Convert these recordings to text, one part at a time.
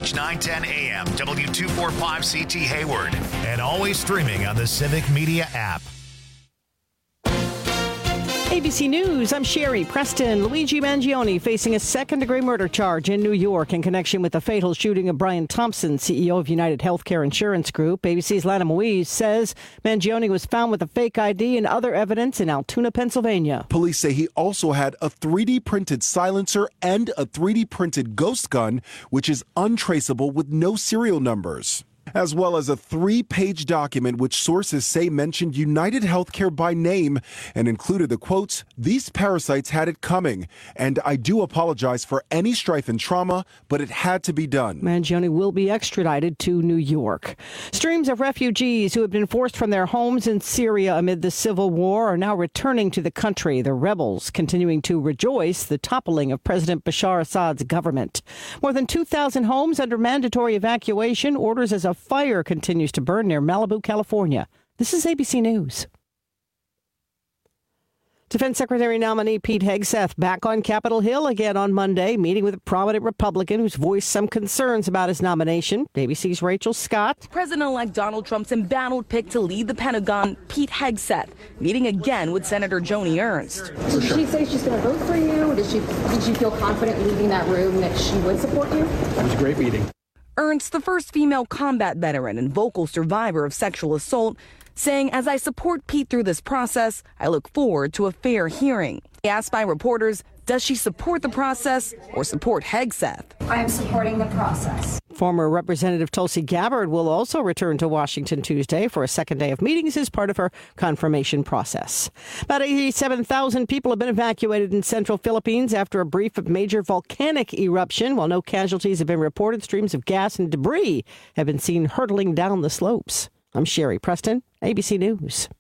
KFH 910 AM, W245CT Hayward, and always streaming on the Civic Media app. ABC News, I'm Sherry Preston. Luigi Mangione facing a second-degree murder charge in New York in connection with the fatal shooting of Brian Thompson, CEO of United Healthcare Insurance Group. ABC's Lana Moise says Mangione was found with a fake ID and other evidence in Altoona, Pennsylvania. Police say he also had a 3D printed silencer and a 3D printed ghost gun, which is untraceable with no serial numbers, as well as a 3-page document which sources say mentioned United Healthcare by name and included the quotes, "These parasites had it coming, and I do apologize for any strife and trauma, but it had to be done." Mangione will be extradited to New York. Streams of refugees who have been forced from their homes in Syria amid the civil war are now returning to the country, the rebels continuing to rejoice the toppling of President Bashar Assad's government. More than 2,000 homes under mandatory evacuation orders as a fire continues to burn near Malibu, California. This is ABC News. Defense Secretary nominee Pete Hegseth back on Capitol Hill again on Monday, meeting with a prominent Republican who's voiced some concerns about his nomination. ABC's Rachel Scott. President-elect Donald Trump's embattled pick to lead the Pentagon, Pete Hegseth, meeting again with Senator Joni Ernst. Did she say she's going to vote for you? Did you feel confident leaving that room that she would support you? It was a great meeting. Ernst, the first female combat veteran and vocal survivor of sexual assault, saying, "As I support Pete through this process, I look forward to a fair hearing." Asked by reporters, does she support the process or support Hegseth? I am supporting the process. Former Representative Tulsi Gabbard will also return to Washington Tuesday for a second day of meetings as part of her confirmation process. About 87,000 people have been evacuated in central Philippines after a brief major volcanic eruption. While no casualties have been reported, streams of gas and debris have been seen hurtling down the slopes. I'm Sherry Preston, ABC News.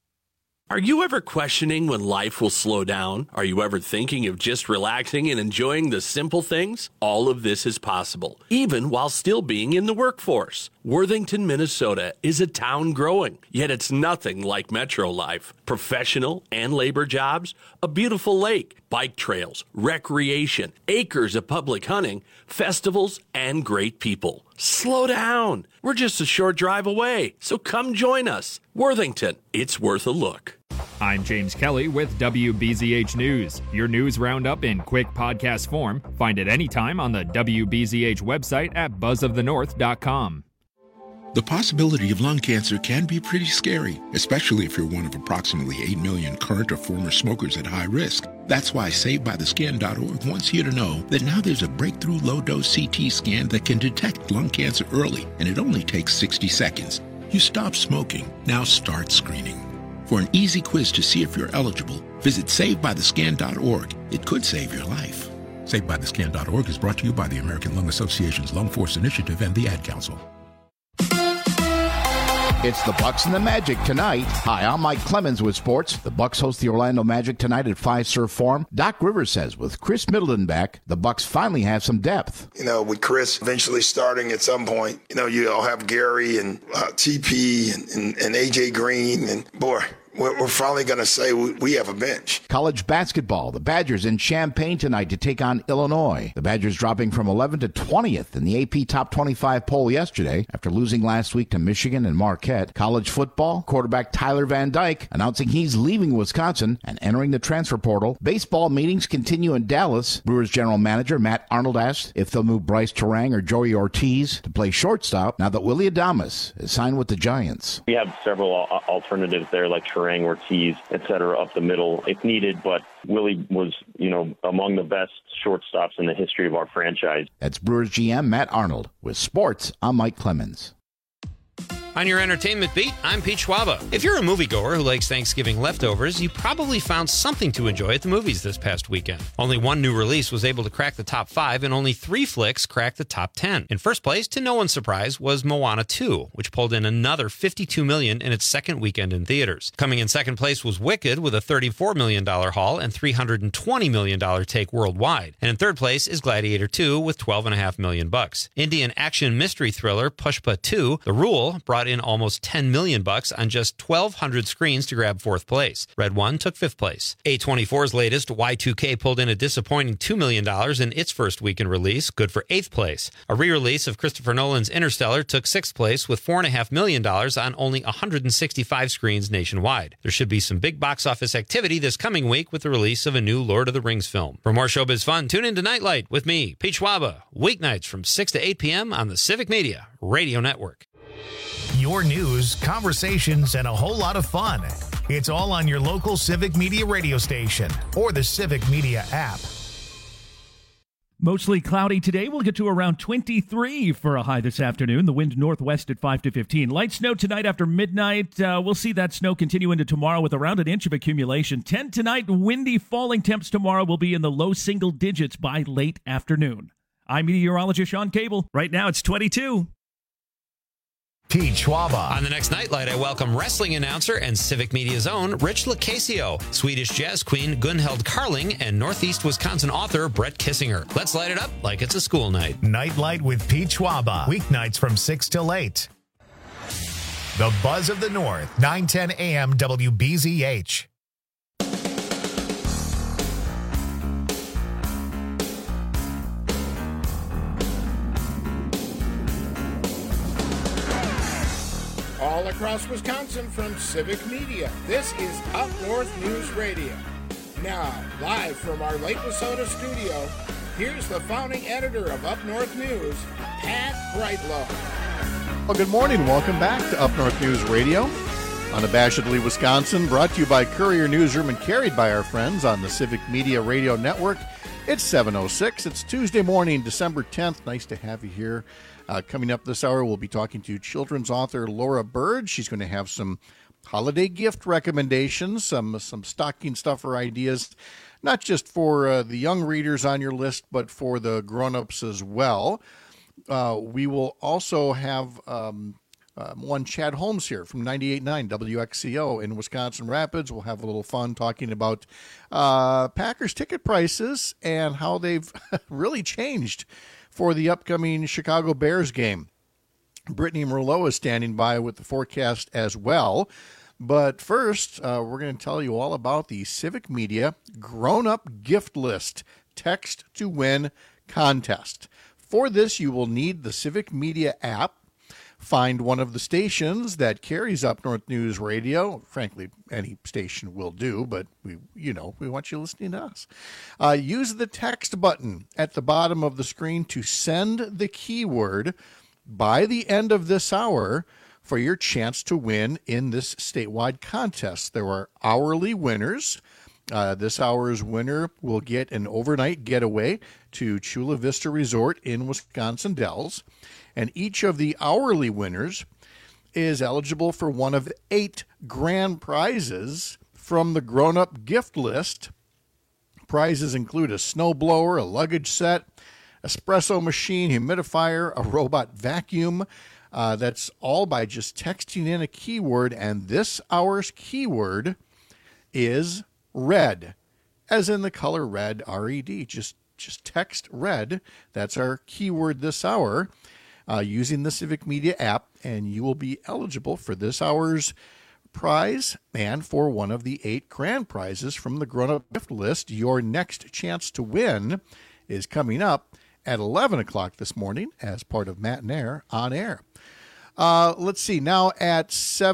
Are you ever questioning when life will slow down? Are you ever thinking of just relaxing and enjoying the simple things? All of this is possible, even while still being in the workforce. Worthington, Minnesota is a town growing, yet it's nothing like metro life. Professional and labor jobs, a beautiful lake, bike trails, recreation, acres of public hunting, festivals, and great people. Slow down. We're just a short drive away, so come join us. Worthington, it's worth a look. I'm James Kelly with WBZH News. Your news roundup in quick podcast form. Find it anytime on the WBZH website at buzzofthenorth.com. The possibility of lung cancer can be pretty scary, especially if you're one of approximately 8 million current or former smokers at high risk. That's why SaveByTheScan.org wants you to know that now there's a breakthrough low-dose CT scan that can detect lung cancer early, and it only takes 60 seconds. You stop smoking, now start screening. For an easy quiz to see if you're eligible, visit SaveByTheScan.org. It could save your life. SaveByTheScan.org is brought to you by the American Lung Association's Lung Force Initiative and the Ad Council. It's the Bucks and the Magic tonight. Hi, I'm Mike Clemens with sports. The Bucks host the Orlando Magic tonight at Fiserv Forum. Doc Rivers says with Chris Middleton back, the Bucks finally have some depth. With Chris eventually starting at some point, you'll have Gary and TP and AJ Green, and boy, we're finally going to say we have a bench. College basketball. The Badgers in Champaign tonight to take on Illinois. The Badgers dropping from 11th to 20th in the AP Top 25 poll yesterday after losing last week to Michigan and Marquette. College football. Quarterback Tyler Van Dyke announcing he's leaving Wisconsin and entering the transfer portal. Baseball meetings continue in Dallas. Brewers general manager Matt Arnold asked if they'll move Bryce Terang or Joey Ortiz to play shortstop now that Willy Adames is signed with the Giants. We have several alternatives there like Terang, Ortiz, etc., up the middle if needed, but Willie was, among the best shortstops in the history of our franchise. That's Brewers GM Matt Arnold. With sports, I'm Mike Clemens. On your entertainment beat, I'm Pete Schwaba. If you're a moviegoer who likes Thanksgiving leftovers, you probably found something to enjoy at the movies this past weekend. Only one new release was able to crack the top 5, and only 3 flicks cracked the top 10. In first place, to no one's surprise, was Moana 2, which pulled in another $52 million in its second weekend in theaters. Coming in second place was Wicked with a $34 million haul and $320 million take worldwide. And in third place is Gladiator 2 with $12.5 million. Indian action mystery thriller Pushpa 2, The Rule, brought brought in almost $10 million on just 1,200 screens to grab 4th place. Red One took 5th place. A24's latest, Y2K, pulled in a disappointing $2 million in its first weekend release, good for 8th place. A re-release of Christopher Nolan's Interstellar took 6th place with $4.5 million on only 165 screens nationwide. There should be some big box office activity this coming week with the release of a new Lord of the Rings film. For more showbiz fun, tune in to Nightlight with me, Pete Schwaba, weeknights from 6 to 8 p.m. on the Civic Media Radio Network. Your news, conversations, and a whole lot of fun. It's all on your local Civic Media radio station or the Civic Media app. Mostly cloudy today. We'll get to around 23 for a high this afternoon. The wind northwest at 5 to 15. Light snow tonight after midnight. We'll see that snow continue into tomorrow with around an inch of accumulation. 10 tonight. Windy falling temps tomorrow will be in the low single digits by late afternoon. I'm meteorologist Sean Cable. Right now it's 22. Pete Schwaba. On the next Nightlight, I welcome wrestling announcer and Civic Media's own Rich Lacasio, Swedish jazz queen Gunhild Carling, and Northeast Wisconsin author Brett Kissinger. Let's light it up like it's a school night. Nightlight with Pete Schwaba. Weeknights from 6 till 8. The Buzz of the North, 910 AM WBZH. All across Wisconsin from Civic Media, this is Up North News Radio. Now, live from our Lake Wissota studio, here's the founding editor of Up North News, Pat Brightlow. Well, good morning. Welcome back to Up North News Radio. Unabashedly Wisconsin, brought to you by Courier Newsroom and carried by our friends on the Civic Media Radio Network. It's 7:06. It's Tuesday morning, December 10th. Nice to have you here. Coming up this hour, we'll be talking to children's author Laura Bird. She's going to have some holiday gift recommendations, some stocking stuffer ideas, not just for the young readers on your list, but for the grown-ups as well. We will also have one Chad Holmes here from 98.9 WXCO in Wisconsin Rapids. We'll have a little fun talking about Packers ticket prices and how they've really changed for the upcoming Chicago Bears game. Brittany Merlot is standing by with the forecast as well. But first, we're going to tell you all about the Civic Media Grown-Up Gift List Text to Win contest. For this, you will need the Civic Media app. Find one of the stations that carries Up North News Radio. Frankly, any station will do, but we want you listening to us. Use the text button at the bottom of the screen to send the keyword by the end of this hour for your chance to win in this statewide contest. There are hourly winners. This hour's winner will get an overnight getaway to Chula Vista Resort in Wisconsin Dells. And each of the hourly winners is eligible for one of 8 grand prizes from the grown-up gift list. Prizes include a snowblower, a luggage set, espresso machine, humidifier, a robot vacuum. That's all by just texting in a keyword, and this hour's keyword is red, as in the color red, R-E-D. Just text red. That's our keyword this hour. Using the Civic Media app, and you will be eligible for this hour's prize and for one of the 8 grand prizes from the grown-up gift list. Your next chance to win is coming up at 11 o'clock this morning as part of Matt and Air on Air. Let's see, now at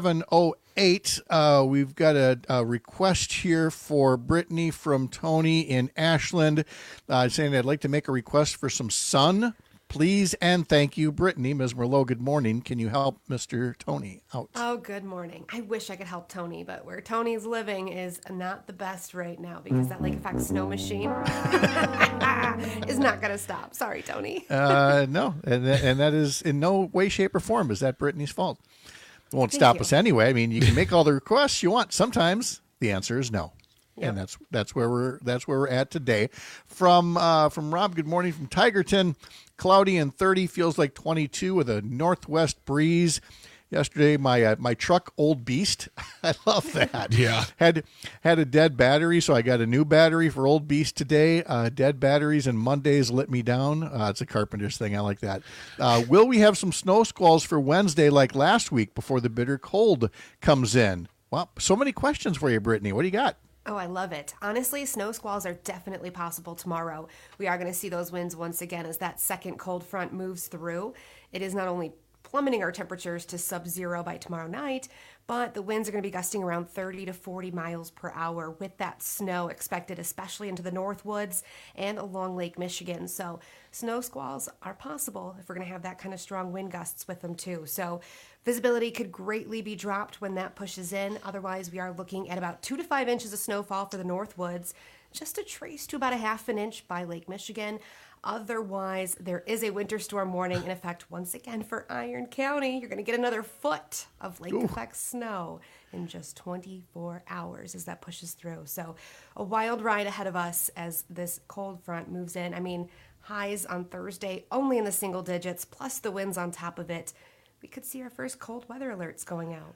7:08, we've got a request here for Brittany from Tony in Ashland, saying I'd like to make a request for some sun. Please and thank you, Brittany. Ms. Merlot, good morning. Can you help Mr. Tony out? Oh, good morning. I wish I could help Tony, but where Tony's living is not the best right now because that Lake Effect snow machine is not going to stop. Sorry, Tony. No, and that is in no way, shape, or form is that Brittany's fault. It won't stop us anyway. I mean, you can make all the requests you want. Sometimes the answer is no. Yep. And that's where we're at today. From Rob, good morning from Tigerton. Cloudy and 30, feels like 22 with a northwest breeze. yesterday. My truck, Old Beast. I love that. Yeah. Had a dead battery, so I got a new battery for Old Beast today. Dead batteries and Mondays let me down. It's a carpenter's thing. I like that. Will we have some snow squalls for Wednesday like last week before the bitter cold comes in? Well, so many questions for you, Brittany. What do you got? Oh, I love it. Honestly, snow squalls are definitely possible tomorrow. We are going to see those winds once again as that second cold front moves through. It is not only plummeting our temperatures to sub-zero by tomorrow night, but the winds are going to be gusting around 30 to 40 miles per hour with that snow expected, especially into the North Woods and along Lake Michigan. So snow squalls are possible if we're going to have that kind of strong wind gusts with them too. So visibility could greatly be dropped when that pushes in. Otherwise, we are looking at about 2 to 5 inches of snowfall for the North Woods, just a trace to about a half an inch by Lake Michigan. Otherwise, there is a winter storm warning in effect once again for Iron County. You're going to get another foot of lake effect snow in just 24 hours as that pushes through. So a wild ride ahead of us as this cold front moves in. I mean, highs on Thursday only in the single digits, plus the winds on top of it. We could see our first cold weather alerts going out.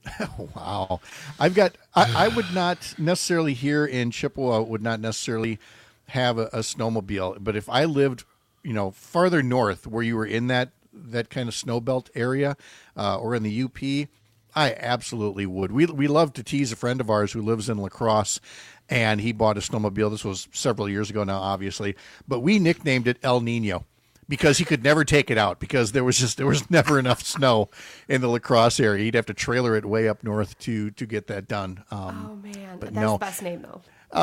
Wow. I would not necessarily here in Chippewa, would not necessarily have a snowmobile, but if I lived, farther north where you were in that kind of snow belt area, or in the UP, I absolutely would. We love to tease a friend of ours who lives in La Crosse, and he bought a snowmobile. This was several years ago now, obviously, but we nicknamed it El Nino because he could never take it out because there was never enough snow in the La Crosse area. He'd have to trailer it way up north to get that done. Oh man, but that's the best name though.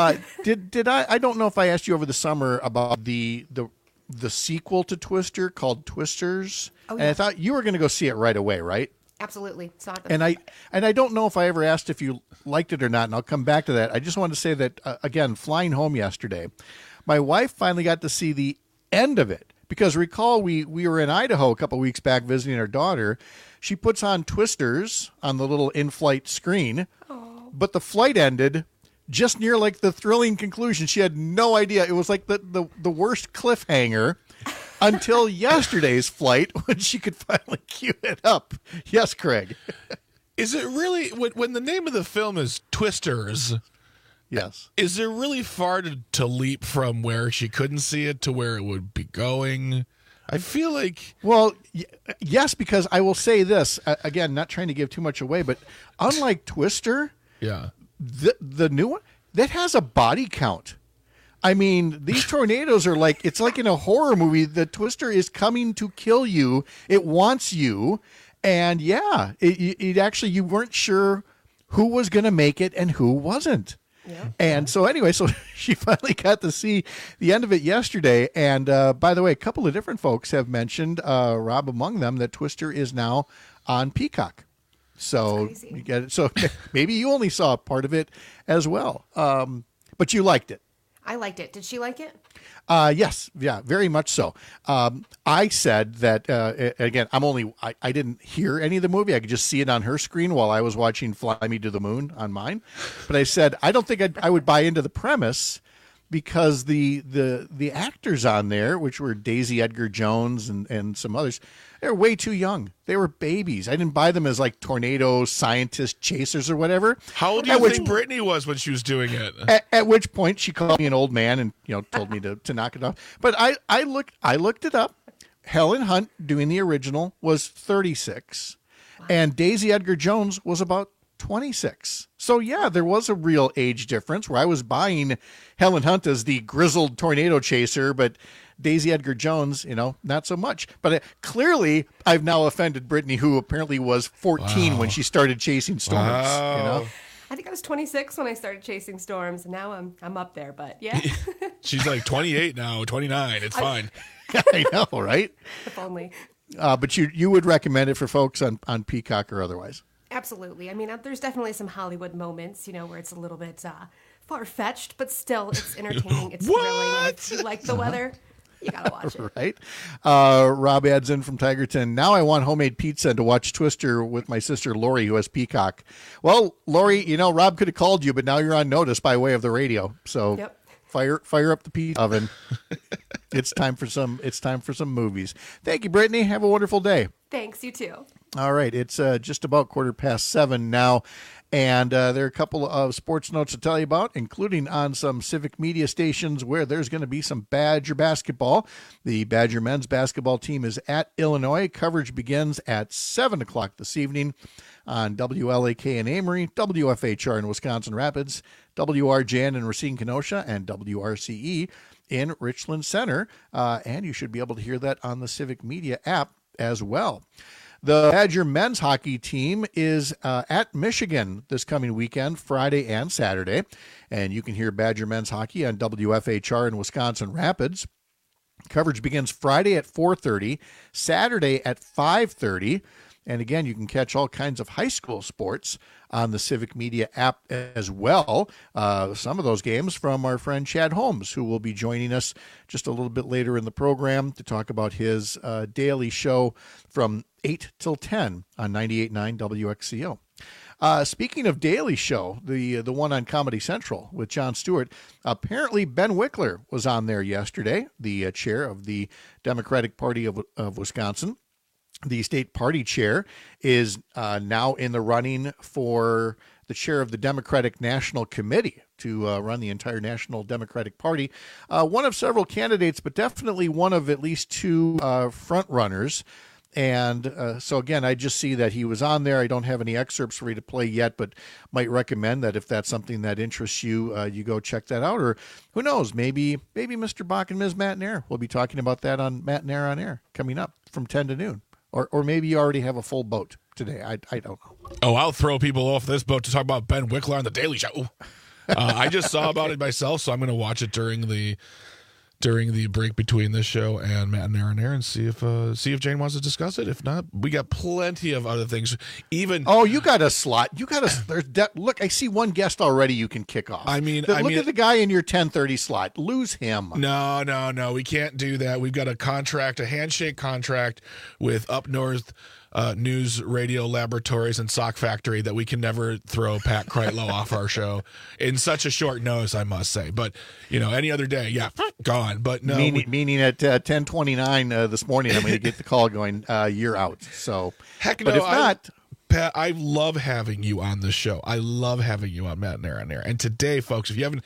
Did I don't know if I asked you over the summer about the sequel to Twister called Twisters. Oh, yeah. And I thought you were going to go see it right away, right? Absolutely. And I don't know if I ever asked if you liked it or not, and I'll come back to that. I just wanted to say that, again, flying home yesterday, my wife finally got to see the end of it. Because recall, we were in Idaho a couple weeks back visiting our daughter. She puts on Twisters on the little in-flight screen, but the flight ended just near like the thrilling conclusion. She had no idea. It was like the worst cliffhanger until yesterday's flight when she could finally cue it up. Yes, Craig. Is it really, when the name of the film is Twisters, yes, is it really far to leap from where she couldn't see it to where it would be going? I feel like... Well, yes, because I will say this, again, not trying to give too much away, but unlike Twister... Yeah. The new one that has a body count. I mean, these tornadoes are like, it's like in a horror movie. The Twister is coming to kill you. It wants you. And yeah, it actually, you weren't sure who was going to make it and who wasn't. Yeah. And so anyway, so she finally got to see the end of it yesterday. And by the way, a couple of different folks have mentioned, Rob among them, that Twister is now on Peacock. So you get it. So maybe you only saw part of it as well, but you liked it. I liked it. Did she like it? Yes, yeah, very much so. I said that again. I didn't hear any of the movie. I could just see it on her screen while I was watching Fly Me to the Moon on mine. But I said I don't think I would buy into the premise because the actors on there, which were Daisy Edgar Jones and some others. They're way too young. They were babies. I didn't buy them as like tornado scientist chasers or whatever. How old do you think Brittany was when she was doing it? At which point she called me an old man and told me to knock it off. But I looked it up. Helen Hunt doing the original was 36, and Daisy Edgar Jones was about 26. So yeah, there was a real age difference where I was buying Helen Hunt as the grizzled tornado chaser, but Daisy Edgar Jones, not so much. But clearly, I've now offended Brittany, who apparently was 14 when she started chasing storms. Wow. I think I was 26 when I started chasing storms, and now I'm up there. But yeah, she's like 28 now, 29. It's fine. I know, right? If only. But you would recommend it for folks on Peacock or otherwise? Absolutely. I mean, there's definitely some Hollywood moments, where it's a little bit far-fetched, but still, it's entertaining. It's thrilling. If you like the weather, you gotta watch it. Right. Rob adds in from Tigerton. Now I want homemade pizza and to watch Twister with my sister Lori, who has Peacock. Well, Lori, Rob could have called you, but now you're on notice by way of the radio. So yep. Fire up the pizza oven. It's time for some movies. Thank you, Brittany. Have a wonderful day. Thanks, you too. All right, it's just about 7:15 now, and there are a couple of sports notes to tell you about, including on some Civic Media stations where there's going to be some Badger basketball. The Badger men's basketball team is at Illinois. Coverage begins at 7 o'clock this evening on WLAK in Amory, WFHR in Wisconsin Rapids, WRJN in Racine Kenosha, and WRCE in Richland Center, and you should be able to hear that on the Civic Media app as well. The Badger men's hockey team is at Michigan this coming weekend, Friday and Saturday, and you can hear Badger men's hockey on WFHR in Wisconsin Rapids. Coverage begins Friday at 4:30, Saturday at 5:30, and again, you can catch all kinds of high school sports on the Civic Media app as well. Some of those games from our friend Chad Holmes, who will be joining us just a little bit later in the program to talk about his daily show from 8 till 10 on 98.9 WXCO. Speaking of daily show, the one on Comedy Central with Jon Stewart, apparently Ben Wickler was on there yesterday, the chair of the Democratic Party of Wisconsin. The state party chair is now in the running for the chair of the Democratic National Committee to run the entire National Democratic Party. One of several candidates, but definitely one of at least two front runners. And so, again, I just see that he was on there. I don't have any excerpts for you to play yet, but might recommend that if that's something that interests you, you go check that out. Or who knows, maybe Mr. Bach and Ms. Matt and Air. We'll be talking about that on Matt and Air on Air coming up from 10 to noon. Or maybe you already have a full boat today. I don't know. Oh, I'll throw people off this boat to talk about Ben Wickler on The Daily Show. I just saw about it myself, so I'm going to watch it during the break between this show and Matt and Aaron and see if Jane wants to discuss it. If not, we got plenty of other things. You got a slot. Look, I see one guest already. You can kick off. Look at the guy in your 10:30 slot. Lose him. No, we can't do that. We've got a handshake contract with Up North News Radio Laboratories and Sock Factory that we can never throw Pat Kreitlow off our show in such a short notice, I must say. But any other day, yeah, gone. But no, meaning at 10:29 this morning, I'm going to get the call going. You're out. So heck no. But if not, Pat, I love having you on the show. I love having you on Matt and Aaron on Air. And today, folks, if you haven't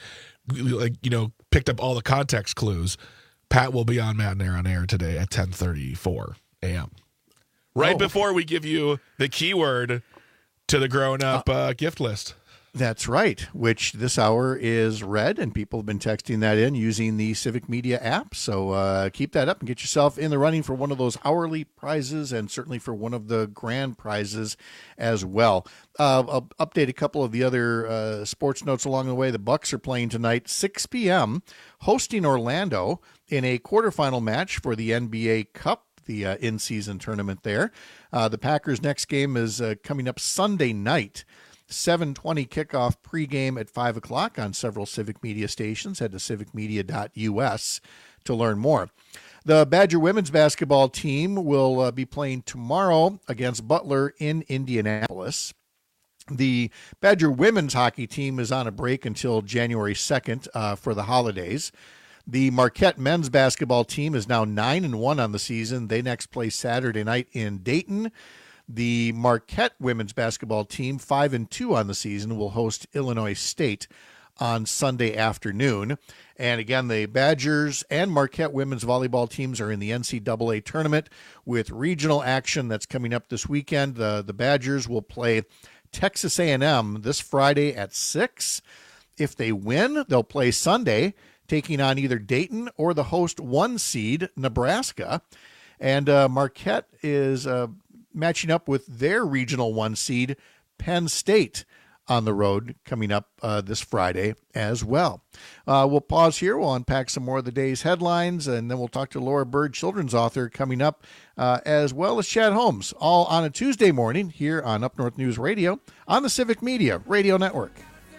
picked up all the context clues, Pat will be on Matt and Aaron on Air today at 10:34 a.m. Right before we give you the keyword to the grown-up gift list. That's right, which this hour is red, and people have been texting that in using the Civic Media app. So keep that up and get yourself in the running for one of those hourly prizes and certainly for one of the grand prizes as well. I'll update a couple of the other sports notes along the way. The Bucks are playing tonight, 6 p.m., hosting Orlando in a quarterfinal match for the NBA Cup, the in-season tournament there. The Packers' next game is coming up Sunday night. 7:20 kickoff pregame at 5 o'clock on several Civic Media stations. Head to civicmedia.us to learn more. The Badger women's basketball team will be playing tomorrow against Butler in Indianapolis. The Badger women's hockey team is on a break until January 2nd for the holidays. The Marquette men's basketball team is now 9-1 on the season. They next play Saturday night in Dayton. The Marquette women's basketball team, 5-2 on the season, will host Illinois State on Sunday afternoon. And again, the Badgers and Marquette women's volleyball teams are in the NCAA tournament with regional action that's coming up this weekend. The Badgers will play Texas A&M this Friday at 6. If they win, they'll play Sunday, taking on either Dayton or the host 1 seed, Nebraska. And Marquette is matching up with their regional 1 seed, Penn State, on the road coming up this Friday as well. We'll pause here. We'll unpack some more of the day's headlines, and then we'll talk to Laura Bird, children's author, coming up, as well as Chad Holmes, all on a Tuesday morning here on Up North News Radio on the Civic Media Radio Network.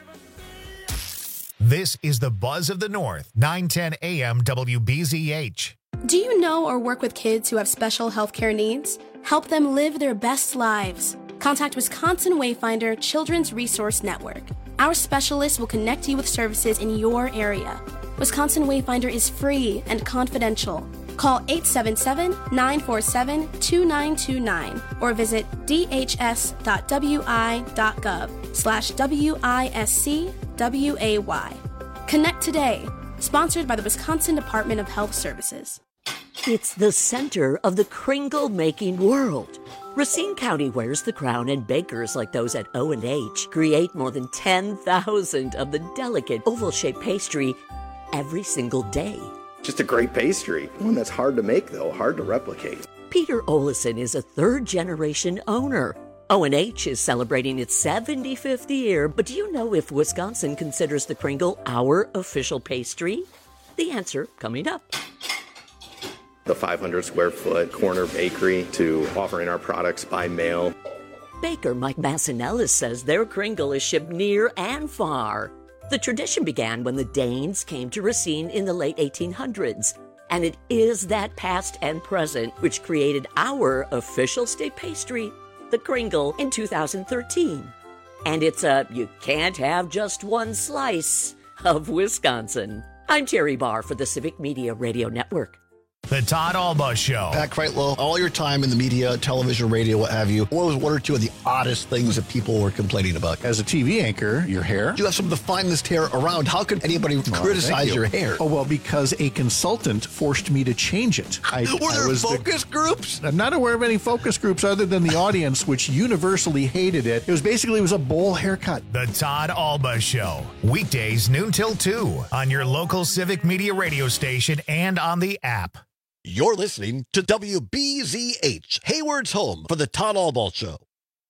This is the Buzz of the North, 910 AM WBZH. Do you know or work with kids who have special healthcare needs? Help them live their best lives. Contact Wisconsin Wayfinder Children's Resource Network. Our specialists will connect you with services in your area. Wisconsin Wayfinder is free and confidential. Call 877-947-2929 or visit dhs.wi.gov/WISCWAY. Connect today. Sponsored by the Wisconsin Department of Health Services. It's the center of the Kringle-making world. Racine County wears the crown, and bakers like those at O&H create more than 10,000 of the delicate oval-shaped pastry every single day. Just a great pastry. One that's hard to make, though, hard to replicate. Peter Olison is a third-generation owner. O&H is celebrating its 75th year, but do you know if Wisconsin considers the Kringle our official pastry? The answer coming up. The 500 square foot corner bakery to offering our products by mail. Baker Mike Massinellis says their Kringle is shipped near and far. The tradition began when the Danes came to Racine in the late 1800s, and it is that past and present which created our official state pastry, the Kringle, in 2013. And it's a you can't have just one slice of Wisconsin. I'm Terry Barr for the Civic Media Radio Network. The Todd Alba Show. Pat Kreitlow, all your time in the media, television, radio, what have you, what was one or two of the oddest things that people were complaining about? As a TV anchor, your hair. You have some of the finest hair around. How could anybody criticize your hair? Oh, well, because a consultant forced me to change it. Were there focus groups? I'm not aware of any focus groups other than the audience, which universally hated it. It was a bowl haircut. The Todd Alba Show. Weekdays noon till 2 on your local Civic Media radio station and on the app. You're listening to WBZH, Hayward's home for the Todd Alba Show.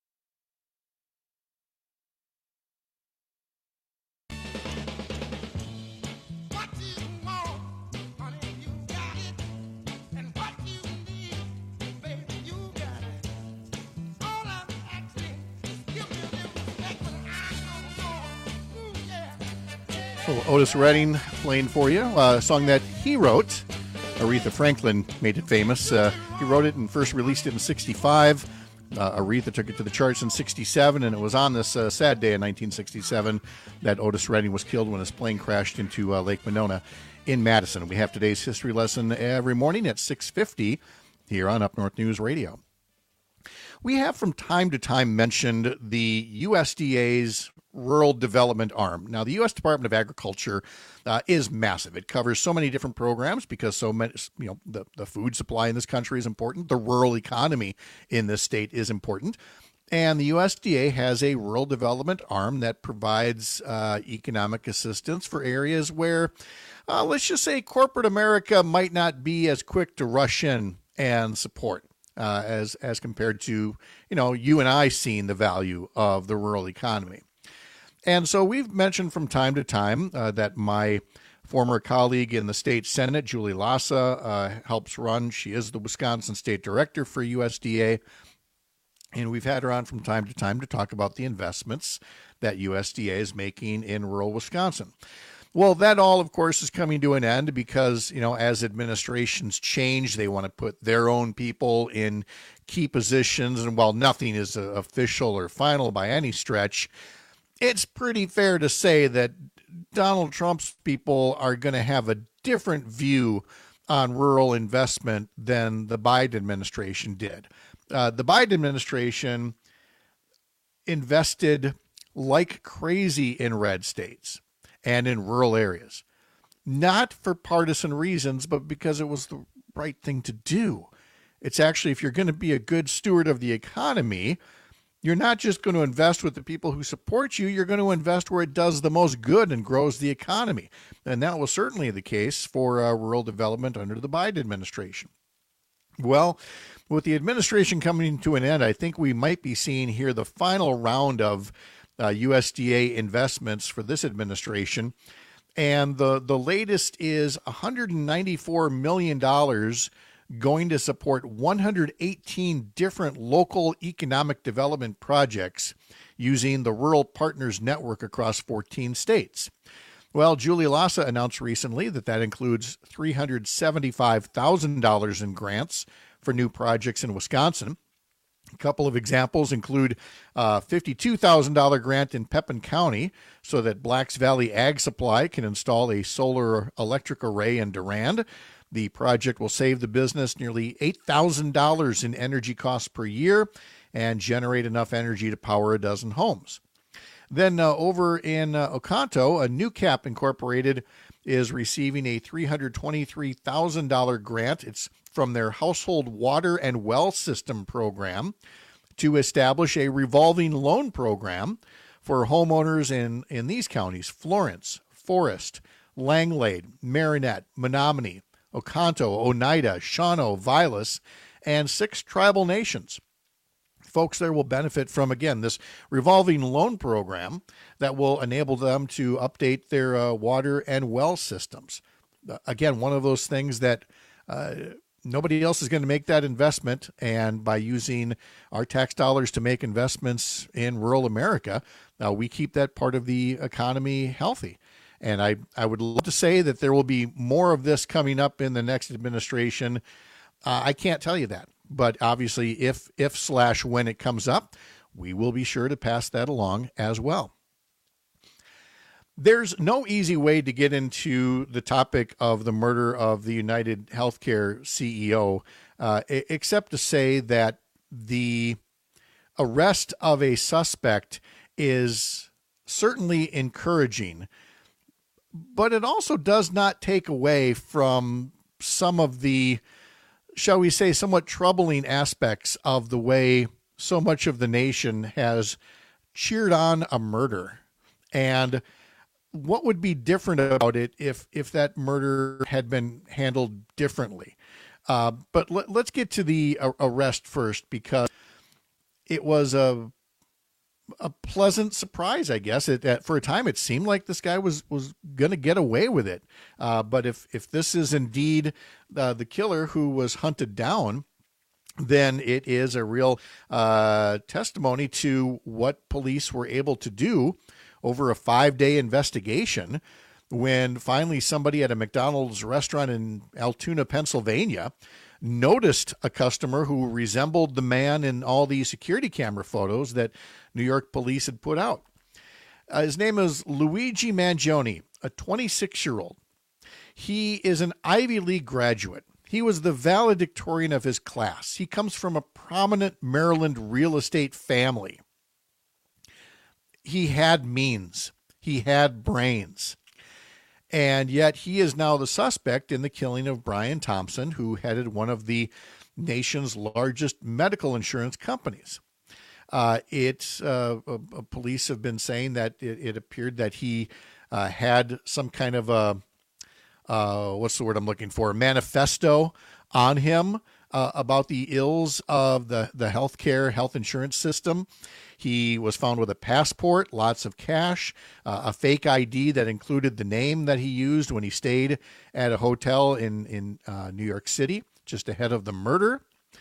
Otis Redding playing for you, a song that he wrote. Aretha Franklin made it famous. He wrote it and first released it in 1965. Aretha took it to the charts in 1967, and it was on this sad day in 1967 that Otis Redding was killed when his plane crashed into Lake Monona in Madison. We have today's history lesson every morning at 6:50 here on Up North News Radio. We have from time to time mentioned the USDA's Rural Development Arm. Now, the U.S. Department of Agriculture is massive. It covers so many different programs because so many, the food supply in this country is important. The rural economy in this state is important. And the USDA has a rural development arm that provides economic assistance for areas where, let's just say, corporate America might not be as quick to rush in and support as compared to, you and I seeing the value of the rural economy. And so we've mentioned from time to time that my former colleague in the state Senate, Julie Lassa, helps run. She is the Wisconsin State Director for USDA. And we've had her on from time to time to talk about the investments that USDA is making in rural Wisconsin. Well, that all, of course, is coming to an end because, as administrations change, they want to put their own people in key positions. And while nothing is official or final by any stretch, it's pretty fair to say that Donald Trump's people are going to have a different view on rural investment than the Biden administration did. The Biden administration invested like crazy in red states and in rural areas, not for partisan reasons, but because it was the right thing to do. It's actually, if you're going to be a good steward of the economy, you're not just going to invest with the people who support you. You're going to invest where it does the most good and grows the economy. And that was certainly the case for rural development under the Biden administration. Well, with the administration coming to an end, I think we might be seeing here the final round of USDA investments for this administration. And the latest is $194 million going to support 118 different local economic development projects using the Rural Partners Network across 14 states. Well, Julie Lassa announced recently that includes $375,000 in grants for new projects in Wisconsin. A couple of examples include a $52,000 grant in Pepin County so that Blacks Valley Ag Supply can install a solar electric array in Durand. The project will save the business nearly $8,000 in energy costs per year and generate enough energy to power a dozen homes. Then over in Oconto, a New Cap Incorporated is receiving a $323,000 grant. It's from their Household Water and Well System program to establish a revolving loan program for homeowners in these counties: Florence, Forest, Langlade, Marinette, Menominee, Oconto, Oneida, Shawano, Vilas, and 6 tribal nations. Folks there will benefit from, again, this revolving loan program that will enable them to update their water and well systems. Again, one of those things that nobody else is going to make that investment, and by using our tax dollars to make investments in rural America, we keep that part of the economy healthy. And I would love to say that there will be more of this coming up in the next administration. I can't tell you that. But obviously, if/when it comes up, we will be sure to pass that along as well. There's no easy way to get into the topic of the murder of the United Healthcare CEO, except to say that the arrest of a suspect is certainly encouraging, but it also does not take away from some of the, shall we say, somewhat troubling aspects of the way so much of the nation has cheered on a murder. And what would be different about it if that murder had been handled differently? But let's get to the arrest first, because it was a pleasant surprise, I guess. For a time, it seemed like this guy was going to get away with it. But if this is indeed the killer who was hunted down, then it is a real testimony to what police were able to do over a 5-day investigation, when finally somebody at a McDonald's restaurant in Altoona, Pennsylvania, noticed a customer who resembled the man in all the security camera photos that New York police had put out. His name is Luigi Mangione, a 26-year-old. He is an Ivy League graduate. He was the valedictorian of his class. He comes from a prominent Maryland real estate family. He had means. He had brains. And yet he is now the suspect in the killing of Brian Thompson, who headed one of the nation's largest medical insurance companies. Police have been saying that it appeared that he had some kind of a, what's the word I'm looking for, manifesto on him about the ills of the health insurance system. He was found with a passport, lots of cash, a fake ID that included the name that he used when he stayed at a hotel in New York City, just ahead of the murder.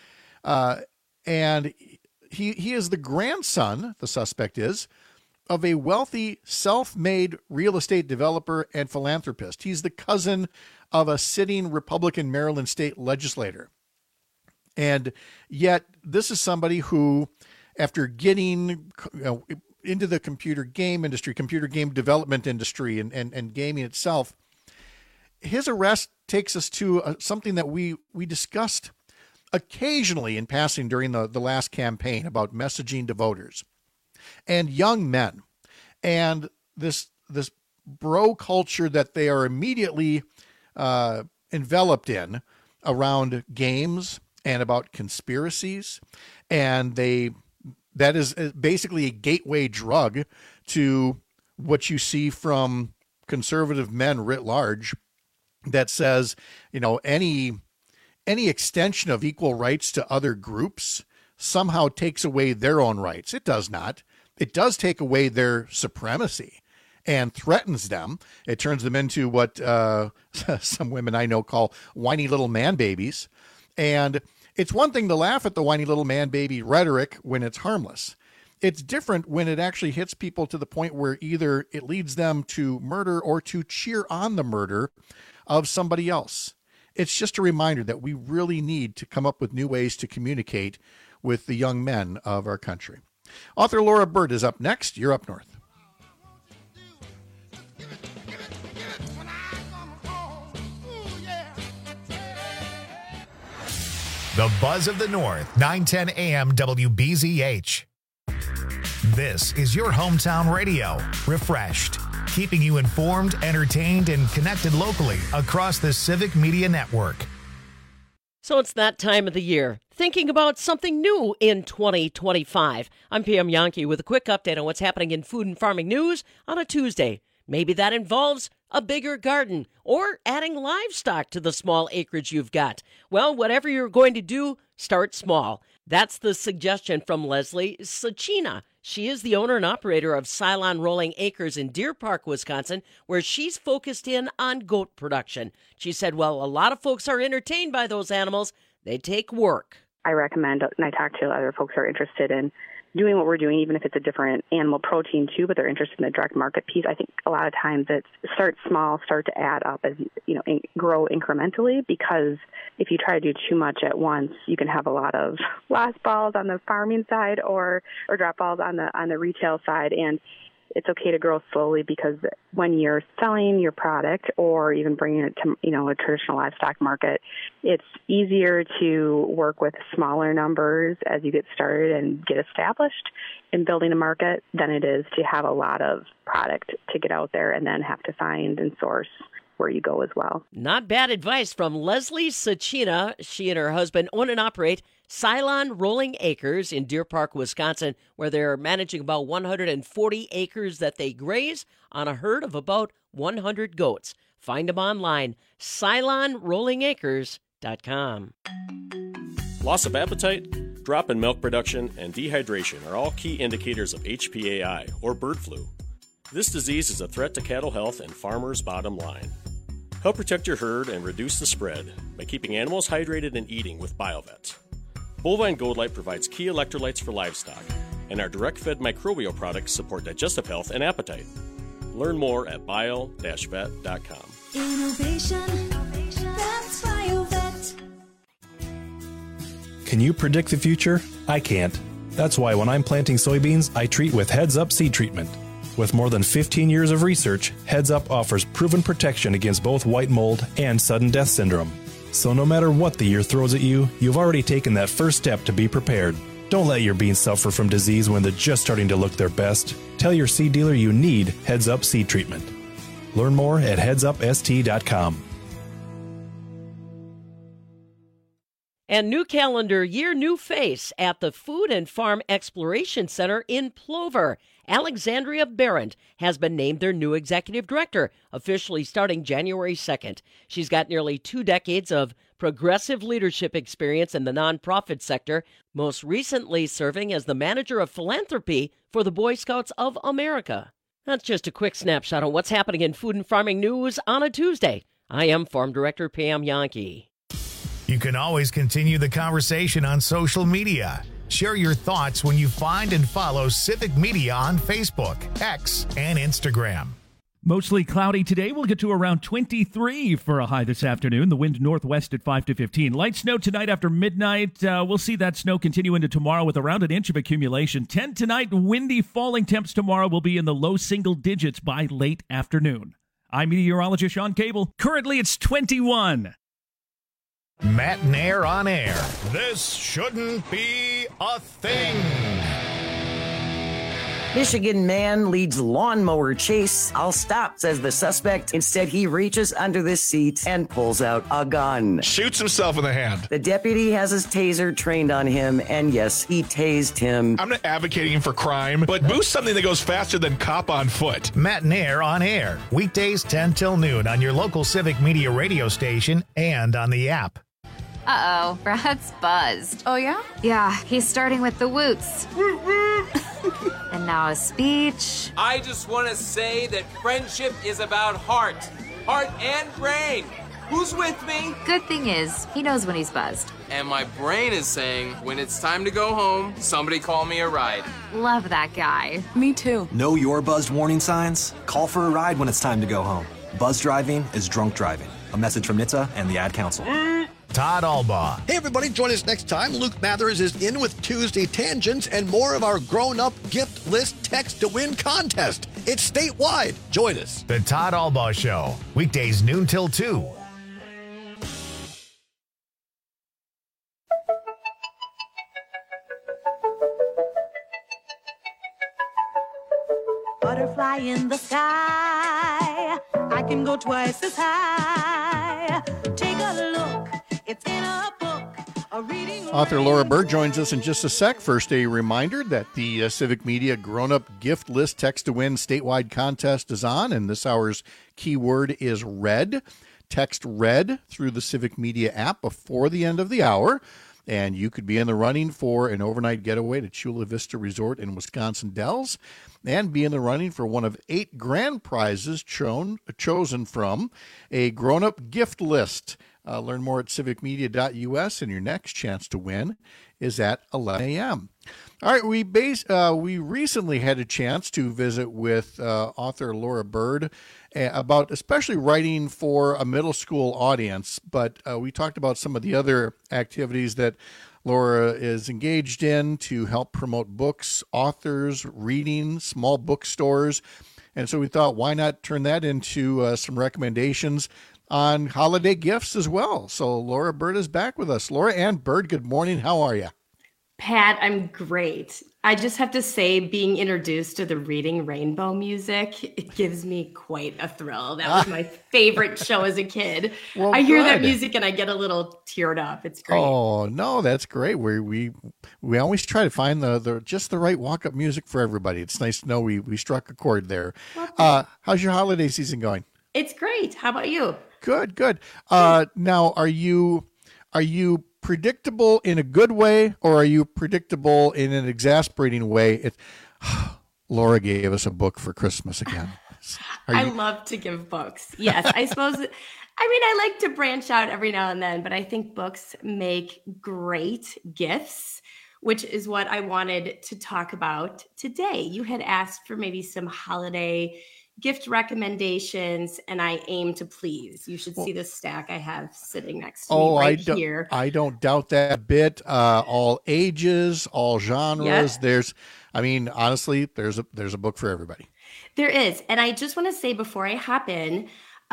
And he is the grandson, the suspect is, of a wealthy, self-made real estate developer and philanthropist. He's the cousin of a sitting Republican Maryland state legislator. And yet this is somebody who, after getting into the computer game industry, computer game development industry, and gaming itself, his arrest takes us to something that we discussed occasionally in passing during the last campaign about messaging to voters and young men, and this bro culture that they are immediately enveloped in around games and about conspiracies. And that is basically a gateway drug to what you see from conservative men writ large that says, any extension of equal rights to other groups somehow takes away their own rights. It does not. It does take away their supremacy and threatens them. It turns them into what some women I know call whiny little man babies. And it's one thing to laugh at the whiny little man baby rhetoric when it's harmless. It's different when it actually hits people to the point where either it leads them to murder or to cheer on the murder of somebody else. It's just a reminder that we really need to come up with new ways to communicate with the young men of our country. Author Laura Bird is up next. You're Up North. The Buzz of the North, 910 AM WBZH. This is your hometown radio, refreshed, keeping you informed, entertained, and connected locally across the Civic Media Network. So it's that time of the year. Thinking about something new in 2025. I'm Pam Yankee with a quick update on what's happening in food and farming news on a Tuesday. Maybe that involves a bigger garden or adding livestock to the small acreage you've got. Well, whatever you're going to do, start small. That's the suggestion from Leslie Sacina. She is the owner and operator of Cylon Rolling Acres in Deer Park, Wisconsin, where she's focused in on goat production. She said, well, a lot of folks are entertained by those animals. They take work. I recommend, and I talk to other folks who are interested in doing what we're doing, even if it's a different animal protein too, but they're interested in the direct market piece. I think a lot of times it's start small, start to add up as grow incrementally, because if you try to do too much at once, you can have a lot of lost balls on the farming side or drop balls on the retail side. And it's okay to grow slowly, because when you're selling your product or even bringing it to, a traditional livestock market, it's easier to work with smaller numbers as you get started and get established in building a market than it is to have a lot of product to get out there and then have to find and source where you go as well. Not bad advice from Leslie Sacina. She and her husband own and operate Cylon Rolling Acres in Deer Park, Wisconsin, where they're managing about 140 acres that they graze on a herd of about 100 goats. Find them online, CylonRollingAcres.com. Loss of appetite, drop in milk production, and dehydration are all key indicators of HPAI, or bird flu. This disease is a threat to cattle health and farmers' bottom line. Help protect your herd and reduce the spread by keeping animals hydrated and eating with BioVet. Bovine Gold Light provides key electrolytes for livestock, and our direct-fed microbial products support digestive health and appetite. Learn more at bio-vet.com. Innovation, that's BioVet. Can you predict the future? I can't. That's why when I'm planting soybeans, I treat with Heads Up seed treatment. With more than 15 years of research, Heads Up offers proven protection against both white mold and sudden death syndrome. So no matter what the year throws at you, you've already taken that first step to be prepared. Don't let your beans suffer from disease when they're just starting to look their best. Tell your seed dealer you need Heads Up seed treatment. Learn more at headsupst.com. And new calendar year, new face at the Food and Farm Exploration Center in Plover. Alexandria Barrett has been named their new executive director, officially starting January 2nd. She's got nearly 2 decades of progressive leadership experience in the nonprofit sector, most recently serving as the manager of philanthropy for the Boy Scouts of America. That's just a quick snapshot on what's happening in food and farming news on a Tuesday. I am Farm Director Pam Yankee. You can always continue the conversation on social media. Share your thoughts when you find and follow Civic Media on Facebook, X, and Instagram. Mostly cloudy today. We'll get to around 23 for a high this afternoon. The wind northwest at 5 to 15. Light snow tonight after midnight. We'll see that snow continue into tomorrow with around an inch of accumulation. 10 tonight. Windy falling temps tomorrow will be in the low single digits by late afternoon. I'm meteorologist Sean Cable. Currently it's 21. Matt and Air on air. This shouldn't be a thing. Michigan man leads lawnmower chase. I'll stop, says the suspect. Instead, he reaches under the seat and pulls out a gun. Shoots himself in the hand. The deputy has his taser trained on him, and yes, he tased him. I'm not advocating for crime, but boost something that goes faster than cop on foot. Matt and Air on air. Weekdays 10 till noon on your local Civic Media radio station and on the app. Uh-oh, Brad's buzzed. Oh, yeah? Yeah, he's starting with the woots. And now a speech. I just want to say that friendship is about heart and brain. Who's with me? Good thing is, he knows when he's buzzed. And my brain is saying, when it's time to go home, somebody call me a ride. Love that guy. Me too. Know your buzzed warning signs? Call for a ride when it's time to go home. Buzz driving is drunk driving. A message from NHTSA and the Ad Council. Todd Albaugh. Hey, everybody, join us next time. Luke Mathers is in with Tuesday Tangents and more of our grown-up gift list text to win contest. It's statewide. Join us. The Todd Albaugh Show, weekdays noon till 2. Butterfly in the sky, I can go twice as high. Take a look, it's in a book, a reading. Author Laura Bird joins us in just a sec. First, a reminder that the Civic Media Grown-Up Gift List Text to Win statewide contest is on, and this hour's keyword is RED. Text RED through the Civic Media app before the end of the hour, and you could be in the running for an overnight getaway to Chula Vista Resort in Wisconsin Dells, and be in the running for one of 8 grand prizes chosen from a grown-up gift list. Learn more at civicmedia.us, and your next chance to win is at 11 a.m. All right, we recently had a chance to visit with author Laura Bird about especially writing for a middle school audience, but we talked about some of the other activities that Laura is engaged in to help promote books, authors, reading, small bookstores, and so we thought, why not turn that into some recommendations on holiday gifts as well. So Laura Bird is back with us. Laura Ann Bird, good morning. How are you? Pat, I'm great. I just have to say, being introduced to the Reading Rainbow music, it gives me quite a thrill. That was my favorite show as a kid. Well, I hear good. that music and I get a little teared up. It's great. Oh, no, that's great. We always try to find the just the right walk-up music for everybody. It's nice to know we struck a chord there. How's your holiday season going? It's great. How about you? Good. Now, are you predictable in a good way, or are you predictable in an exasperating way? Laura gave us a book for Christmas again. I love to give books. Yes, I suppose. I like to branch out every now and then, but I think books make great gifts, which is what I wanted to talk about today. You had asked for maybe some holiday gift recommendations, and I aim to please. You should see the stack I have sitting next to me here. I don't doubt that a bit. All ages, all genres. Yep. Honestly, there's a book for everybody. There is. And I just want to say before I hop in,